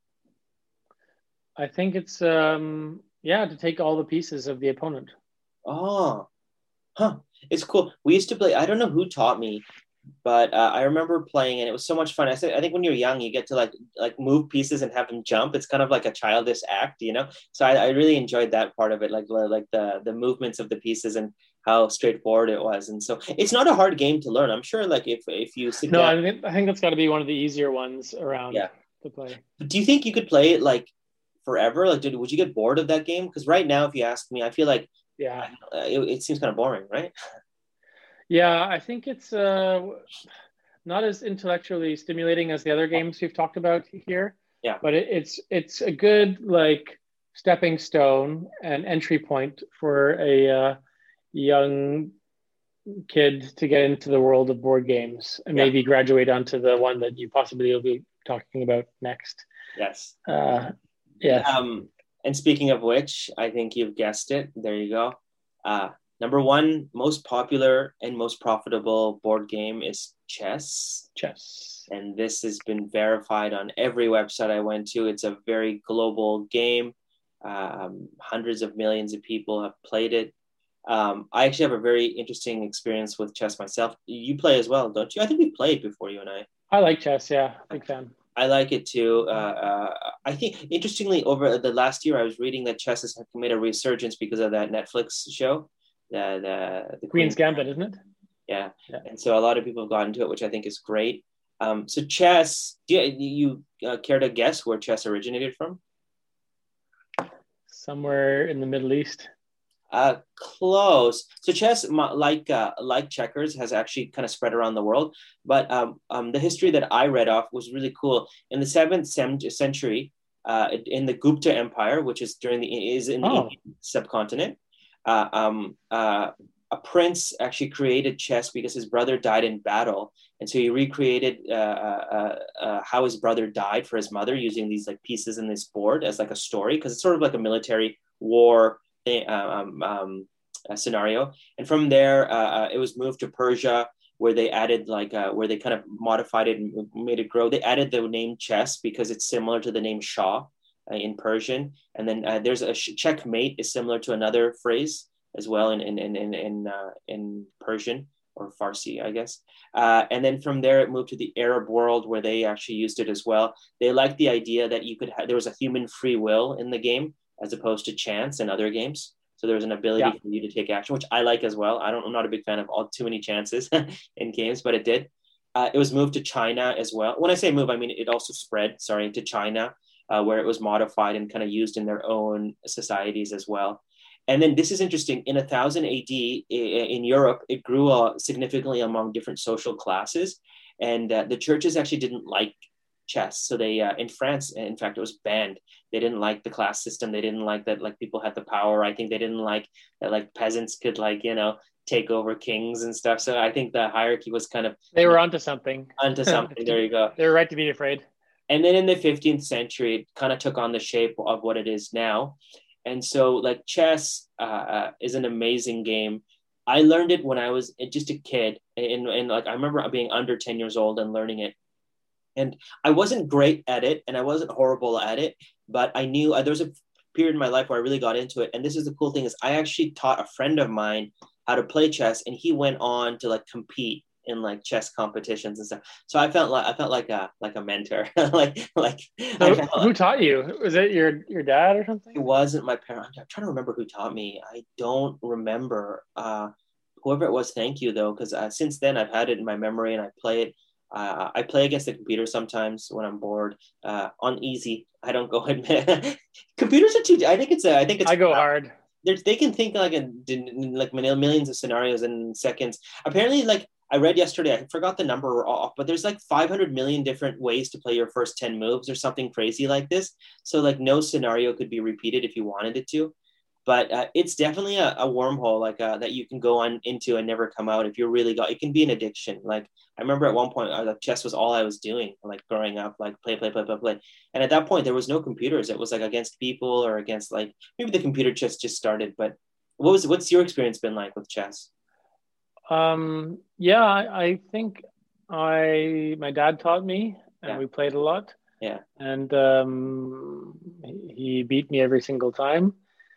I think it's um yeah, to take all the pieces of the opponent. Oh, huh. It's cool. We used to play. I don't know who taught me, but uh, I remember playing, and it was so much fun. I said, I think when you're young, you get to like like move pieces and have them jump. It's kind of like a childish act, you know. So I, I really enjoyed that part of it, like like the the movements of the pieces and how straightforward it was. And so it's not a hard game to learn. I'm sure, like if if you sit No, down, I think I think that's got to be one of the easier ones around yeah. to play. Do you think you could play it like forever? Like, did, would you get bored of that game? Because right now, if you ask me, I feel like Yeah. uh, it, it seems kind of boring, right? Yeah, I think it's uh not as intellectually stimulating as the other games we've talked about here. Yeah. But it, it's it's a good like stepping stone and entry point for a uh, young kid to get into the world of board games and Yeah. maybe graduate onto the one that you possibly will be talking about next. Yes. Uh, yes. Um, and speaking of which, I think you've guessed it. There you go. Uh, number one most popular and most profitable board game is chess. Chess. And this has been verified on every website I went to. It's a very global game. Um, hundreds of millions of people have played it. Um, I actually have a very interesting experience with chess myself. You play as well, don't you? I think we played before, you and I. I like chess. Yeah, big fan. I like it too. Uh, uh, I think, interestingly, over the last year, I was reading that chess has made a resurgence because of that Netflix show, the the, the Queen's Gambit, isn't it? Yeah. Yeah. And so a lot of people have gotten to it, which I think is great. Um, so chess, do you, you uh, care to guess where chess originated from? Somewhere in the Middle East. Uh, close. So chess, like uh, like checkers, has actually kind of spread around the world. But um, um, the history that I read off was really cool. In the seventh century, uh, in the Gupta Empire, which is during the is in the Oh. Indian subcontinent, uh, um, uh, a prince actually created chess because his brother died in battle, and so he recreated uh, uh, uh, how his brother died for his mother using these like pieces in this board as like a story, because it's sort of like a military war Um, um, uh, scenario. And from there, uh, uh, it was moved to Persia, where they added like uh, where they kind of modified it and made it grow. They added the name chess because it's similar to the name Shah uh, in Persian. And then uh, there's a sh- checkmate is similar to another phrase as well in in in in in, uh, in Persian or Farsi, I guess. Uh, and then from there, it moved to the Arab world, where they actually used it as well. They liked the idea that you could ha- there was a human free will in the game, as opposed to chance in other games. So there was an ability Yeah. for you to take action, which I like as well. I don't, I'm not a big fan of all too many chances in games, but it did. Uh, it was moved to China as well. When I say move, I mean it also spread, sorry, to China, uh, where it was modified and kind of used in their own societies as well. And then this is interesting. In one thousand A D in Europe, it grew uh, significantly among different social classes. And uh, the churches actually didn't like chess. So they, uh, in France, in fact, it was banned. They didn't like the class system. They didn't like that, like people had the power. I think they didn't like that, like peasants could like, you know, take over kings and stuff. So I think the hierarchy was kind of They were onto something. onto something. There you go. They were right to be afraid. And then in the fifteenth century, it kind of took on the shape of what it is now. And so like chess uh, uh, is an amazing game. I learned it when I was just a kid, and, and like I remember being under ten years old and learning it. And I wasn't great at it, and I wasn't horrible at it, but I knew uh, there was a period in my life where I really got into it. And this is the cool thing is I actually taught a friend of mine how to play chess, and he went on to like compete in like chess competitions and stuff. So I felt like I felt like a like a mentor. like like So I felt who like, taught you? Was it your your dad or something? it wasn't my parent. I'm trying to remember who taught me. I don't remember. Uh, whoever it was, thank you though, because uh, since then I've had it in my memory and I play it. Uh, I play against the computer sometimes when I'm bored. Uh, on easy, I don't go and computers are too. I think it's a. I think it's. I go hard. They can think like a, like millions of scenarios in seconds. Apparently, like I read yesterday, I forgot the number off, but there's like five hundred million different ways to play your first ten moves or something crazy like this. So like no scenario could be repeated if you wanted it to. But uh, it's definitely a, a wormhole like uh, that you can go on into and never come out if you're really got. It can be an addiction. Like I remember at one point, uh, like chess was all I was doing, like growing up, like play, play, play, play, play. And at that point, there was no computers. It was like against people or against like maybe the computer chess just started. But what was what's your experience been like with chess? Um, yeah, I, I think I my dad taught me, and Yeah. we played a lot. Yeah. And um, he beat me every single time.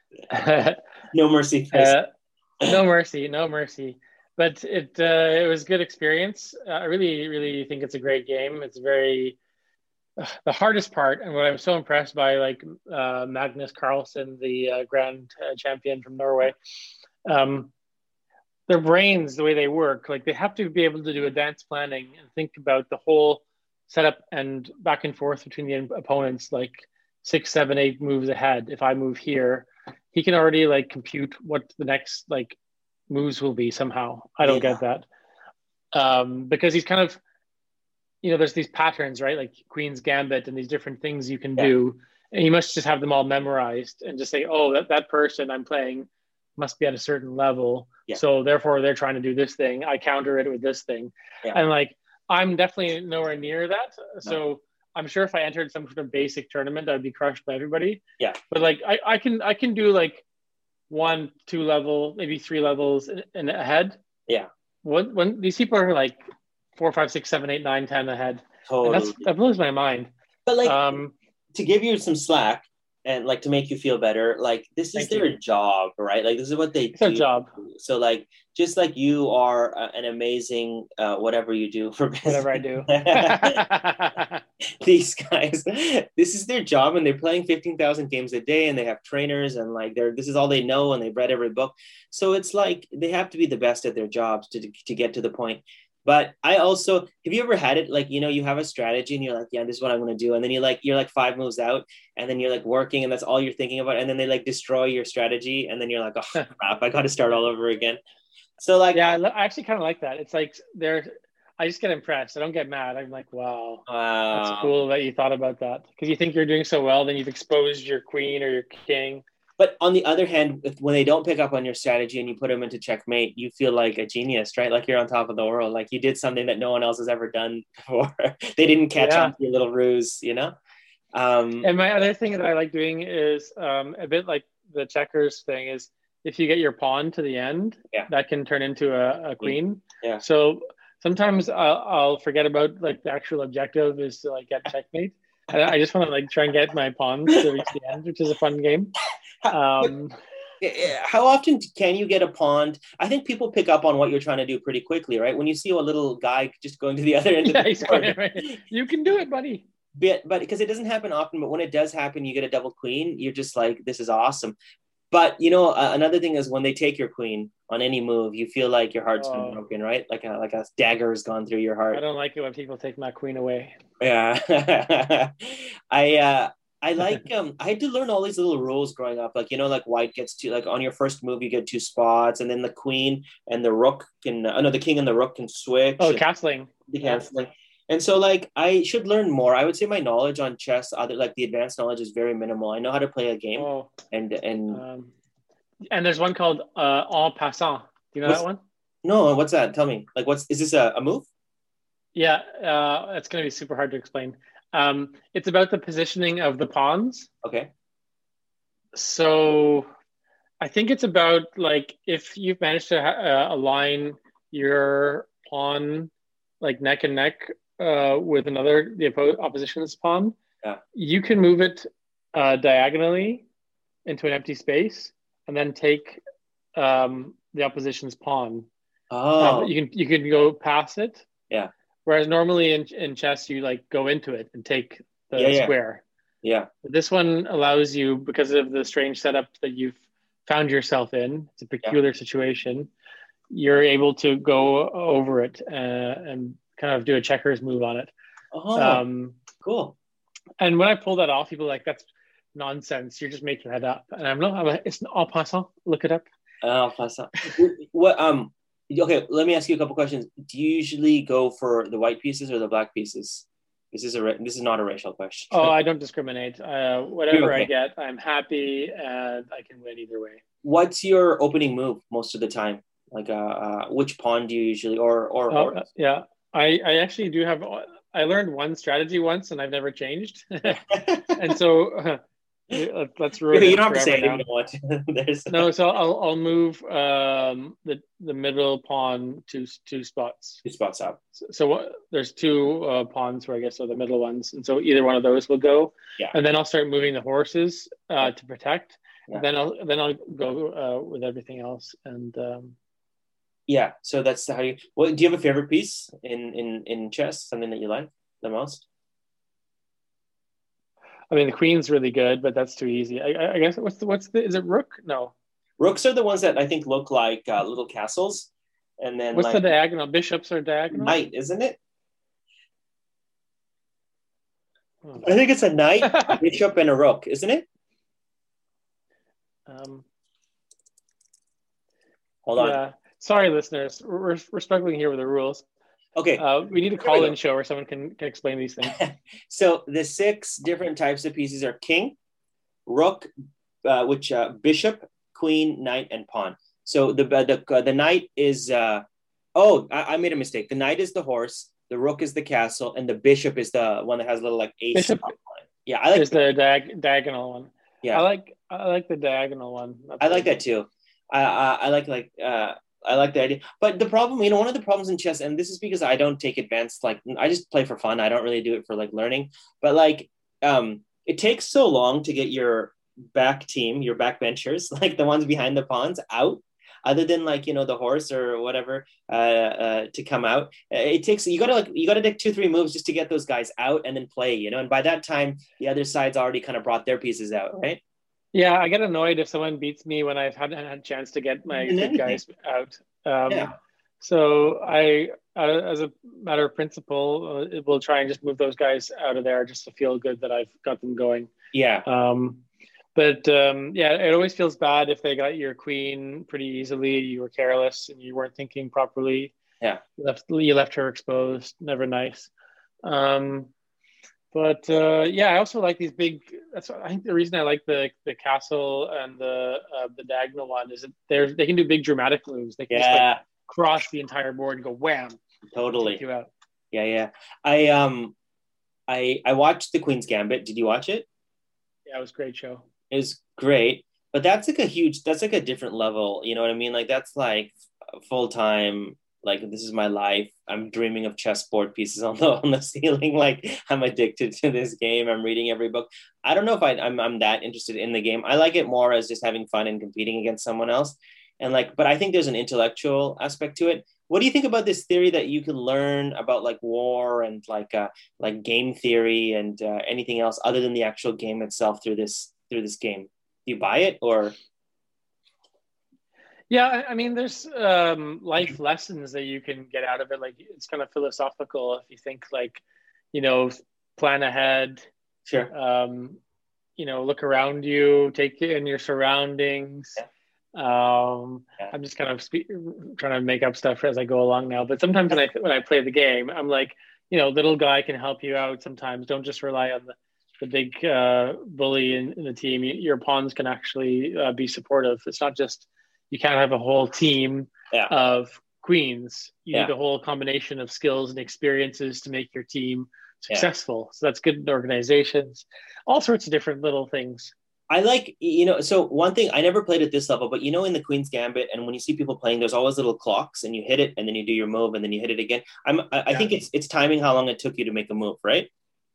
No mercy. uh, no mercy, no mercy. But it uh, it was good experience. Uh, I really, really think it's a great game. It's very uh, the hardest part, and what I'm so impressed by, like uh, Magnus Carlsen, the uh, grand uh, champion from Norway. Um, their brains, the way they work, like they have to be able to do advanced planning and think about the whole setup and back and forth between the opponents, like six, seven, eight moves ahead. If I move here, he can already like compute what the next like moves will be somehow. I don't yeah. get that. Um, because he's kind of, you know, there's these patterns, right? Like Queen's Gambit and these different things you can yeah. do. And you must just have them all memorized and just say, oh, that, that person I'm playing must be at a certain level. Yeah. So therefore they're trying to do this thing. I counter it with this thing. Yeah. And like, I'm definitely nowhere near that. So no. I'm sure if I entered some sort of basic tournament, I'd be crushed by everybody. Yeah. But like, I, I can, I can do like one, two level, maybe three levels in, in ahead. Yeah. When, when these people are like four, five, six, seven, eight, nine, ten ahead. Totally. That's, that blows my mind. But like, um, to give you some slack, and like to make you feel better, like this is their you. job, right? Like this is what they it's do. Their job. So like, just like you are uh, an amazing, uh, whatever you do for business. Whatever I do. These guys, this is their job, and they're playing fifteen thousand games a day, and they have trainers, and like they're, this is all they know, and they've read every book. So it's like, they have to be the best at their jobs to, to get to the point. But I also, have you ever had it like, you know, you have a strategy and you're like, yeah, this is what I'm going to do. And then you like, you're like five moves out and then you're like working and that's all you're thinking about. And then they like destroy your strategy. And then you're like, oh crap, I got to start all over again. So like, yeah, I actually kind of like that. It's like they're, I just get impressed. I don't get mad. I'm like, wow, wow. That's cool that you thought about that. Because you think you're doing so well, then you've exposed your queen or your king. But on the other hand, if, when they don't pick up on your strategy and you put them into checkmate, you feel like a genius, right? Like you're on top of the world. Like you did something that no one else has ever done before. They didn't catch yeah. on to your little ruse, you know? Um, and my other thing that I like doing is um, a bit like the checkers thing is if you get your pawn to the end, yeah. that can turn into a, a queen. Yeah. So sometimes I'll, I'll forget about like the actual objective is to like get checkmate. I just want to like try and get my pawns to reach the end, which is a fun game. Um, How often can you get a pawn? I think people pick up on what you're trying to do pretty quickly, right? When you see a little guy just going to the other end yeah, of the he's going, right. You can do it, buddy. But but because it doesn't happen often, but when it does happen, you get a double queen. You're just like, this is awesome. But, you know, uh, another thing is when they take your queen on any move, you feel like your heart's oh. been broken, right? Like a, like a dagger has gone through your heart. I don't like it when people take my queen away. Yeah. I uh, I like, um, I had to learn all these little rules growing up. Like, you know, like white gets two, like on your first move, you get two spots. And then the queen and the rook can, oh no, the king and the rook can switch. Oh, castling. The castling. And so, like, I should learn more. I would say my knowledge on chess, other like the advanced knowledge, is very minimal. I know how to play a game, oh. and and um, and there's one called uh, En Passant. Do you know what's, that one? No, what's that? Tell me. Like, what's is this a, a move? Yeah, uh, it's going to be super hard to explain. Um, it's about the positioning of the pawns. Okay. So I think it's about like if you've managed to uh, align your pawn like neck and neck uh, with another the oppo- opposition's pawn, Yeah. you can move it uh, diagonally into an empty space and then take um, the opposition's pawn. Um, Oh, you can you can go past it, yeah. whereas normally in in chess you like go into it and take Yeah, the yeah, square. yeah. This one allows you, because of the strange setup that you've found yourself in, it's a Yeah. peculiar situation, you're able to go over it uh, and kind of do a checkers move on it. Oh, Um, cool. and when I pull that off, people are like, that's nonsense. You're just making that up. And I'm not, I'm like, it's en passant. Look it up. Oh, pass on. What, um, okay, let me ask you a couple questions. Do you usually go for the white pieces or the black pieces? This is a this is not a racial question. Oh, I don't discriminate. Uh, You're whatever I okay. get, I'm happy and I can win either way. What's your opening move most of the time? Like, uh, uh which pawn do you usually or or Oh, horse? yeah. I, I actually do have, I learned one strategy once and I've never changed. And so uh, let's ruin You it don't have to say forever it if you now. don't want to. There's No, so I'll I'll move um, the the middle pawn two two spots. two spots up. So, so what, there's two uh, pawns where I guess are the middle ones, and so either one of those will go, Yeah. and then I'll start moving the horses uh, to protect. Yeah. Then I'll then I'll go uh, with everything else, and um, Yeah. So that's how you. Well, do you have a favorite piece in in in chess? Something that you like the most? I mean the queen's really good, but that's too easy. I, I guess what's the what's the is it rook? No, Rooks are the ones that I think look like uh, little castles, and then what's the like diagonal? Bishops are diagonal. knight, isn't it? Hmm. I think it's a knight, a bishop, and a rook, isn't it? um, Hold on. yeah. Sorry, listeners. We're, we're struggling here with the rules. Okay. Uh, we need a call-in show where someone can, can explain these things. So the six different types of pieces are king, rook, uh, which uh, bishop, queen, knight, and pawn. So the the uh, the knight is. Uh, oh, I, I made a mistake. The knight is the horse. The rook is the castle, and the bishop is the one that has a little like ace. Bishop yeah, I like is the diag- diagonal one. Yeah, I like I like the diagonal one. That's I like that too. I I, I like like uh, I like the idea. But the problem, you know, one of the problems in chess, and this is because I don't take advanced, like I just play for fun. I don't really do it for like learning. But like, um, it takes so long to get your back team, your backbenchers, like the ones behind the pawns, out. Other than like you know the horse or whatever uh, uh, to come out, it takes you gotta like you gotta take two three moves just to get those guys out and then play, you know. And by that time, the other side's already kind of brought their pieces out, right? Yeah, I get annoyed if someone beats me when I've had, had a chance to get my good guys out. Um, Yeah. So I, uh, as a matter of principle, uh, will try and just move those guys out of there just to feel good that I've got them going. Yeah. Um, but um, yeah, it always feels bad if they got your queen pretty easily. You were careless and you weren't thinking properly. Yeah. You left you left her exposed. Never nice. Um, but uh, yeah, I also like these big. That's I think the reason I like the the castle and the uh, the diagonal one is that they're they can do big dramatic moves. They can just Yeah. like cross the entire board and go wham. Totally. Take you out. Yeah, yeah. I um, I I watched The Queen's Gambit. Did you watch it? Yeah, it was a great show. It was great, but that's like a huge. That's like a different level. You know what I mean? Like that's like full time. Like this is my life. I'm dreaming of chessboard pieces on the on the ceiling. Like I'm addicted to this game. I'm reading every book. I don't know if I, I'm I'm that interested in the game. I like it more as just having fun and competing against someone else. And like, but I think there's an intellectual aspect to it. What do you think about this theory that you can learn about like war and like uh, like game theory and uh, anything else other than the actual game itself through this through this game? Do you buy it or? Yeah, I mean, there's um, life lessons that you can get out of it. Like it's kind of philosophical if you think like, you know, plan ahead. Sure. Um, you know, look around you, take in your surroundings. Yeah. Um, Yeah. I'm just kind of spe- trying to make up stuff as I go along now. But sometimes when I when I play the game, I'm like, you know, little guy can help you out. Sometimes don't just rely on the the big uh, bully in, in the team. Your pawns can actually uh, be supportive. It's not just you can't have a whole team Yeah. of queens. You Yeah. need a whole combination of skills and experiences to make your team Yeah. successful. So that's good in organizations. All sorts of different little things. I like, you know, so one thing I never played at this level, but you know, in the Queen's Gambit, and when you see people playing, there's always little clocks, and you hit it, and then you do your move, and then you hit it again. I'm, I, I Yeah. think it's it's timing how long it took you to make a move, right?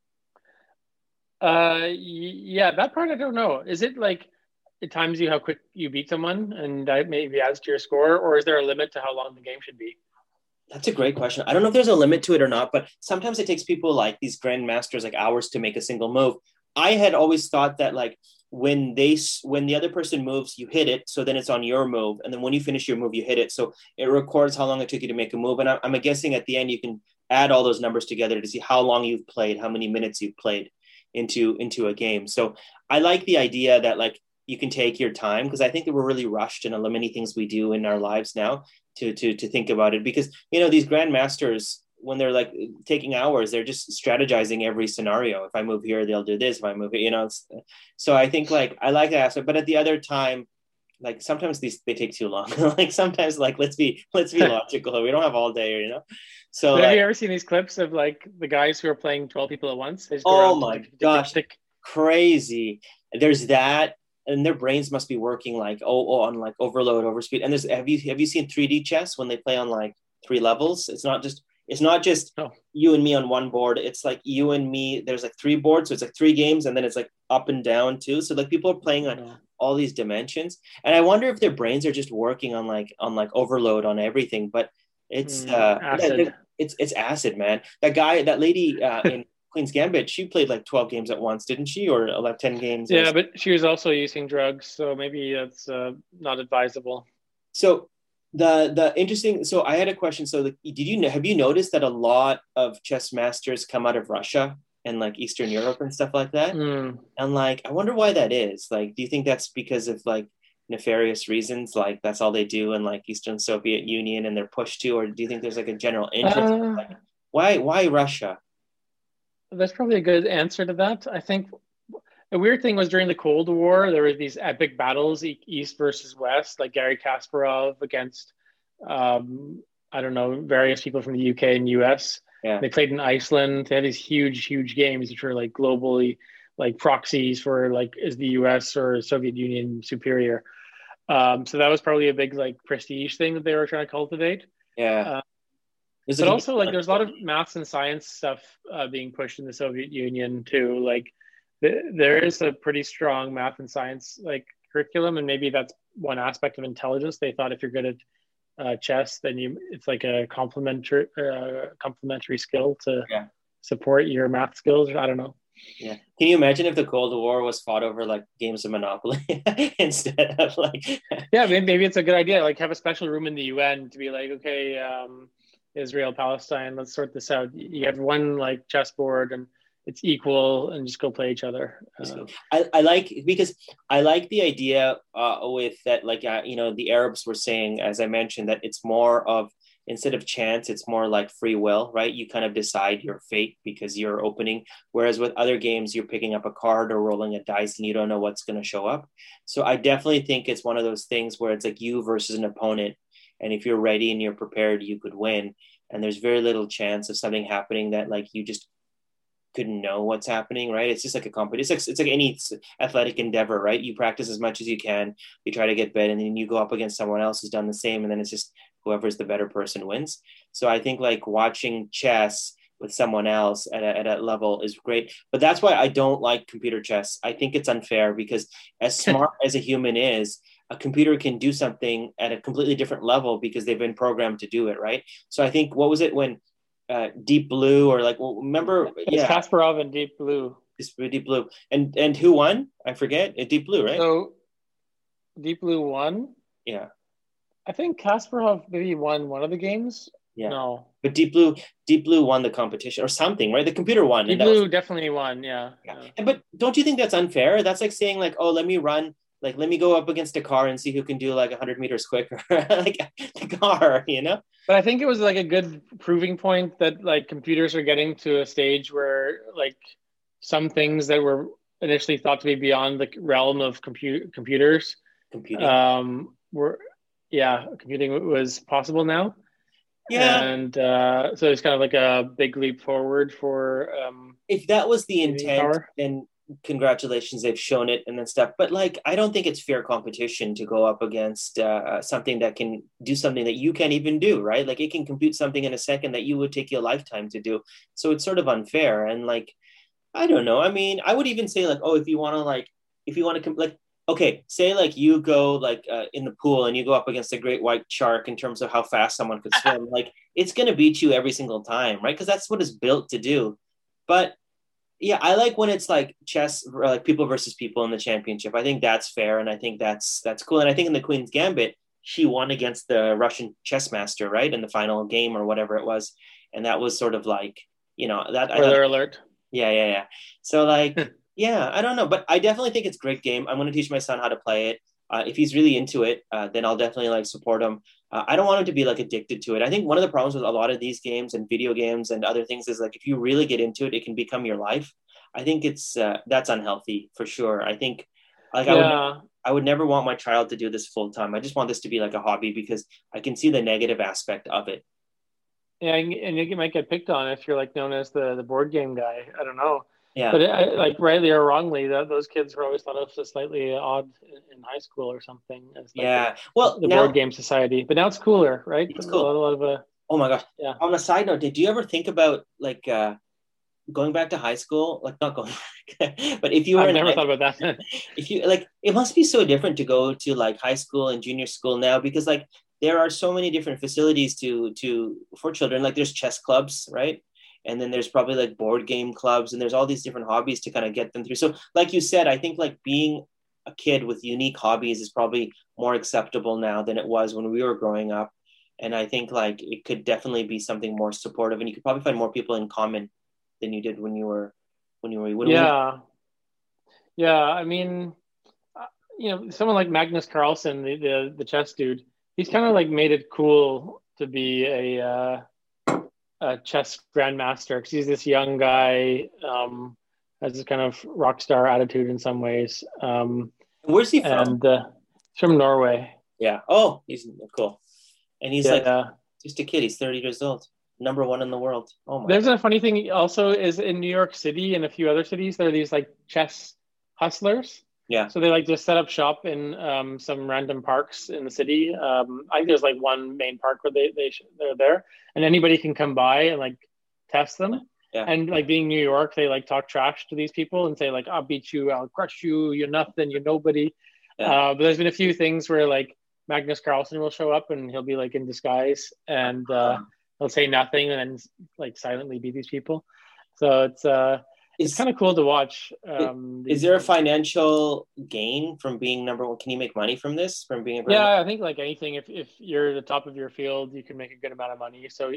Uh, yeah, that part I don't know. Is it like it times you how quick you beat someone, and that maybe adds to your score, or is there a limit to how long the game should be? That's a great question. I don't know if there's a limit to it or not, but sometimes it takes people like these grandmasters like hours to make a single move. I had always thought that like when they when the other person moves, you hit it, so then it's on your move, and then when you finish your move, you hit it, so it records how long it took you to make a move. And I, I'm guessing at the end you can add all those numbers together to see how long you've played, how many minutes you've played into into a game. So I like the idea that like you can take your time because I think that we're really rushed in a many things we do in our lives now to to to think about it because you know these grandmasters when they're like taking hours they're just strategizing every scenario. If I move here they'll do this, if I move here, you know it's, so I think like I like that aspect, but at the other time like sometimes these they take too long. Like sometimes like let's be let's be logical, we don't have all day, you know. So But have like, you ever seen these clips of like the guys who are playing twelve people at once? They just go oh around tick, my tick, tick, tick, gosh, tick. crazy. There's that, and their brains must be working like oh, oh on like overload, overspeed. And there's have you have you seen three D chess when they play on like three levels? It's not just it's not just Oh, you and me on one board. It's like you and me. There's like three boards, so it's like three games, and then it's like up and down too. So like people are playing on no. all these dimensions, and I wonder if their brains are just working on like on like overload on everything. But it's Mm, uh acid. it's it's acid, man. That guy, that lady uh, in Queen's Gambit, she played like twelve games at once, didn't she? Or like ten games or Yeah, but she was also using drugs, so maybe that's uh, not advisable. so the the interesting so I had a question. So the, did you have you noticed that a lot of chess masters come out of Russia and like Eastern Europe and stuff like that? Mm. And like I wonder why that is. Like, do you think that's because of like nefarious reasons? Like that's all they do in like Eastern Soviet Union and they're pushed to, or do you think there's like a general interest? Uh, Like why why Russia? that's probably a good answer to that. I think the weird thing was during the Cold War, there were these epic battles, e- East versus West, like Gary Kasparov against, um, I don't know, various people from the U K and U S. Yeah. They played in Iceland. They had these huge, huge games, which were like globally, like proxies for like, is the U S or Soviet Union superior? Um, so that was probably a big like prestige thing that they were trying to cultivate. Yeah. Uh, There's but like also like a, there's a lot of maths and science stuff uh, being pushed in the Soviet Union too. Like th- there is a pretty strong math and science like curriculum, and maybe that's one aspect of intelligence. They thought if you're good at uh, chess, then you it's like a complementary uh, complementary skill to yeah. support your math skills. I don't know. Yeah. Can you imagine if the Cold War was fought over like games of Monopoly instead of like Yeah, maybe, maybe it's a good idea. Like have a special room in the U N to be like, okay, um, Israel, Palestine, let's sort this out. You have one like chessboard and it's equal and just go play each other. Uh, I, I like because I like the idea uh, with that like uh, you know the Arabs were saying, as I mentioned, that it's more of instead of chance it's more like free will, right? You kind of decide your fate because you're opening, whereas with other games you're picking up a card or rolling a dice and you don't know what's going to show up. So I definitely think it's one of those things where it's like you versus an opponent, and if you're ready and you're prepared you could win, and there's very little chance of something happening that like you just couldn't know what's happening, right? It's just like a competition. It's like it's like any athletic endeavor, right? You practice as much as you can, you try to get better, and then you go up against someone else who's done the same, and then it's just whoever's the better person wins. So I think like watching chess with someone else at a, at a level is great, but that's why I don't like computer chess. I think it's unfair because as smart as a human is, a computer can do something at a completely different level because they've been programmed to do it, right? So I think what was it when uh, Deep Blue or like well, remember it's yeah Kasparov and Deep Blue. Deep Blue and and who won? I forget. Deep Blue, right? So Deep Blue won. Yeah, I think Kasparov maybe won one of the games. yeah. No, But Deep Blue, Deep Blue won the competition or something, right? The computer won. Deep And that was, Blue definitely won. Yeah. yeah. yeah. And, but don't you think that's unfair? That's like saying like, oh, let me run, like let me go up against a car and see who can do like one hundred meters quicker, like the car, you know? But I think it was like a good proving point that like computers are getting to a stage where like some things that were initially thought to be beyond the realm of compute computers, Computing. um, were yeah, computing was possible now. Yeah. And uh, so it's kind of like a big leap forward for um, if that was the computing intent, power. then congratulations, they've shown it and then stuff. But like, I don't think it's fair competition to go up against uh, something that can do something that you can't even do, right? Like it can compute something in a second that you would take you a lifetime to do. So it's sort of unfair. And like, I don't know. I mean, I would even say like, oh, if you want to like, if you want to like, okay, say like you go like uh, in the pool and you go up against a great white shark in terms of how fast someone could swim, like it's going to beat you every single time, right? Because that's what it's built to do. But yeah, I like when it's like chess, like people versus people in the championship. I think that's fair, and I think that's that's cool. And I think in the Queen's Gambit, she won against the Russian chess master, right, in the final game or whatever it was, and that was sort of like, you know, that. Spoiler alert. Yeah, yeah, yeah. So like, yeah, I don't know, but I definitely think it's a great game. I'm going to teach my son how to play it. Uh, if he's really into it, uh, then I'll definitely like support him. Uh, I don't want him to be like addicted to it. I think one of the problems with a lot of these games and video games and other things is like if you really get into it, it can become your life. I think it's uh, that's unhealthy for sure. I think like I Yeah. would I would never want my child to do this full time. I just want this to be like a hobby because I can see the negative aspect of it. Yeah, and you might get picked on if you're like known as the the board game guy. I don't know. Yeah. But it, like rightly or wrongly, that those kids were always thought of as slightly odd in, in high school or something. As like yeah. The, well, the now, board game society, but now it's cooler, right? It's A cool. lot, a lot of uh, oh my gosh. Yeah. On a side note, did you ever think about like uh, going back to high school? Like not going, but if you were, I've in never high, thought about that. if you like, it must be so different to go to like high school and junior school now because like there are so many different facilities to to for children. Like there's chess clubs, right? And then there's probably like board game clubs and there's all these different hobbies to kind of get them through. So like you said, I think like being a kid with unique hobbies is probably more acceptable now than it was when we were growing up. And I think like it could definitely be something more supportive and you could probably find more people in common than you did when you were, when you were, when yeah. We... Yeah. I mean, you know, someone like Magnus Carlsen, the, the, the chess dude, he's kind of like made it cool to be a, uh, a chess grandmaster because he's this young guy, um, has this kind of rock star attitude in some ways. Um, Where's he from? And uh, he's from Norway. Yeah. Oh, he's cool. And he's yeah, like yeah. just a kid. He's thirty years old, number one in the world. Oh my! There's God. a funny thing also is in New York City and a few other cities, there are these like chess hustlers. Yeah. So they like just set up shop in um, some random parks in the city. Um, I think there's like one main park where they, they, they're there and anybody can come by and like test them. Yeah. And like being New York, they like talk trash to these people and say like, I'll beat you, I'll crush you, you're nothing, you're nobody. Yeah. Uh, but there's been a few things where like Magnus Carlsen will show up and he'll be like in disguise and uh, he'll say nothing and then like silently beat these people. So it's, uh, It's kind of cool to watch. Um, is there a financial gain from being number one? Can you make money from this? From being a yeah, I think like anything, if, if you're the top of your field, you can make a good amount of money. So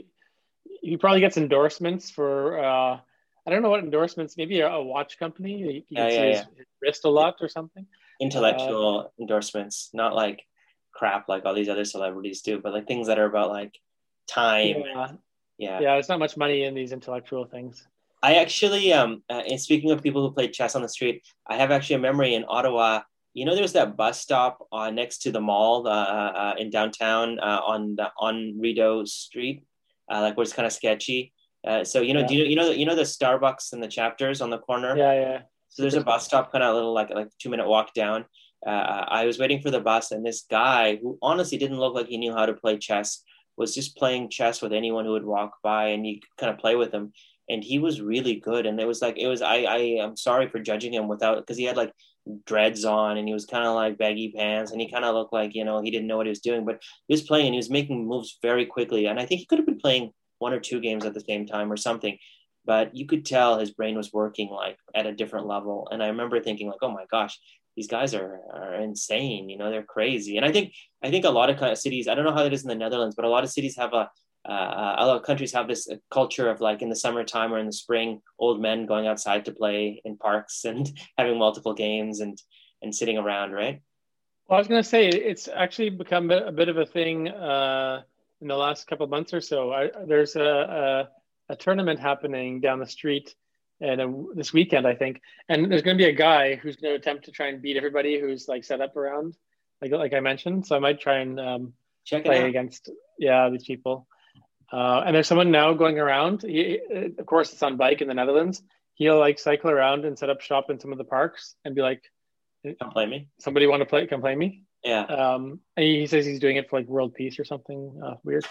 he probably gets endorsements for, uh, I don't know what endorsements, maybe a, a watch company. You can yeah, see yeah, his, yeah. his wrist a lot or something. Intellectual uh, endorsements, not like crap like all these other celebrities do, but like things that are about like time. Yeah, and, yeah. yeah. There's not much money in these intellectual things. I actually, um, uh, and speaking of people who play chess on the street, I have actually a memory in Ottawa. You know, there's that bus stop uh, next to the mall uh, uh, in downtown uh, on the on Rideau Street, uh, like where it's kind of sketchy. Uh, so you know, yeah. do you, you know, you know the Starbucks and the Chapters on the corner? Yeah, yeah. So there's a bus stop, kind of a little like like two minute walk down. Uh, I was waiting for the bus, and this guy who honestly didn't look like he knew how to play chess was just playing chess with anyone who would walk by, and you kind of play with him. And he was really good. And it was like, it was, I, I am sorry for judging him without, because he had like dreads on and he was kind of like baggy pants and he kind of looked like, you know, he didn't know what he was doing, but he was playing and he was making moves very quickly. And I think he could have been playing one or two games at the same time or something, but you could tell his brain was working like at a different level. And I remember thinking like, oh my gosh, these guys are, are insane. You know, they're crazy. And I think, I think a lot of kind of cities, I don't know how it is in the Netherlands, but a lot of cities have a, Uh, a lot of countries have this culture of like in the summertime or in the spring, old men going outside to play in parks and having multiple games and and sitting around, right? Well, I was going to say it's actually become a bit of a thing uh, in the last couple of months or so. I, there's a, a a tournament happening down the street and a, this weekend, I think, and there's going to be a guy who's going to attempt to try and beat everybody who's like set up around, like like I mentioned. So I might try and um, Check it play out. against yeah these people. Uh, and there's someone now going around. He, of course, it's on bike in the Netherlands. he'll like cycle around and set up shop in some of the parks and be like, Come play me. somebody want to play? Come play me. Yeah. Um, and he says he's doing it for like world peace or something uh, weird.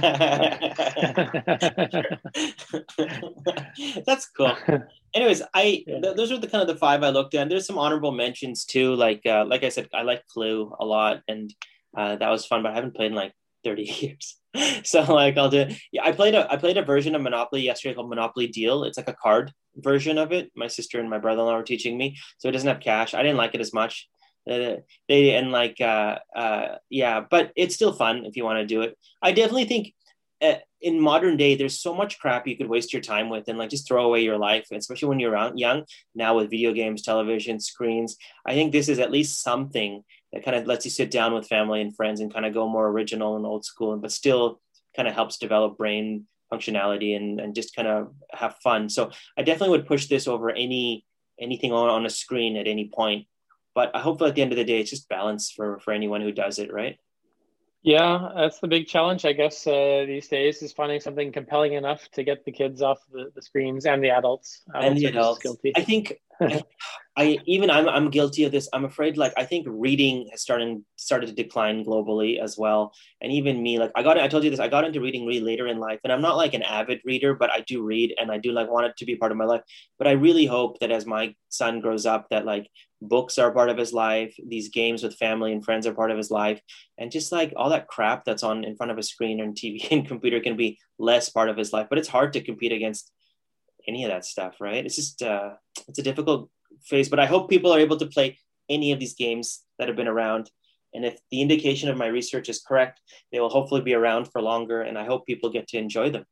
That's cool. Anyways, I Yeah. th- those are the kind of the five I looked at. There's some honorable mentions too. Like uh, like I said, I like Clue a lot, and uh, that was fun. But I haven't played in like thirty years, so like I'll do. Yeah, I played a I played a version of Monopoly yesterday called Monopoly Deal. It's like a card version of it. My sister and my brother-in-law were teaching me, so it doesn't have cash. I didn't like it as much. Uh, they and like uh, uh, yeah, but it's still fun if you want to do it. I definitely think uh, in modern day there's so much crap you could waste your time with and like just throw away your life, especially when you're young. Now with video games, television, screens, I think this is at least something that kind of lets you sit down with family and friends and kind of go more original and old school, but still kind of helps develop brain functionality and, and just kind of have fun. So I definitely would push this over any anything on, on a screen at any point. But I hope at the end of the day, it's just balance for, for anyone who does it, right? Yeah, that's the big challenge, I guess, uh, these days is finding something compelling enough to get the kids off the, the screens and the adults. adults And the adults. Guilty. I think I, I even I'm I'm guilty of this. I'm afraid like I think reading has started started to decline globally as well. And even me, like I got I told you this, I got into reading really later in life. And I'm not like an avid reader, but I do read and I do like want it to be part of my life. But I really hope that as my son grows up that like books are part of his life, these games with family and friends are part of his life, and just like all that crap that's on in front of a screen and T V and computer can be less part of his life. But it's hard to compete against any of that stuff, right? It's just uh it's a difficult phase, but I hope people are able to play any of these games that have been around, and if the indication of my research is correct, they will hopefully be around for longer, and I hope people get to enjoy them.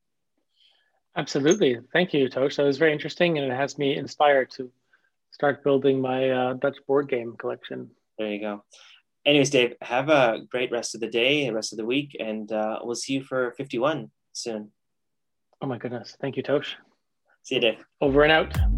Absolutely. Thank you, Tosh. That was very interesting, and it has me inspired to start building my uh, Dutch board game collection. There you go. Anyways, Dave, have a great rest of the day, rest of the week, and uh, we'll see you for fifty-one soon. Oh my goodness. Thank you, Tosh. See you, Dave. Over and out.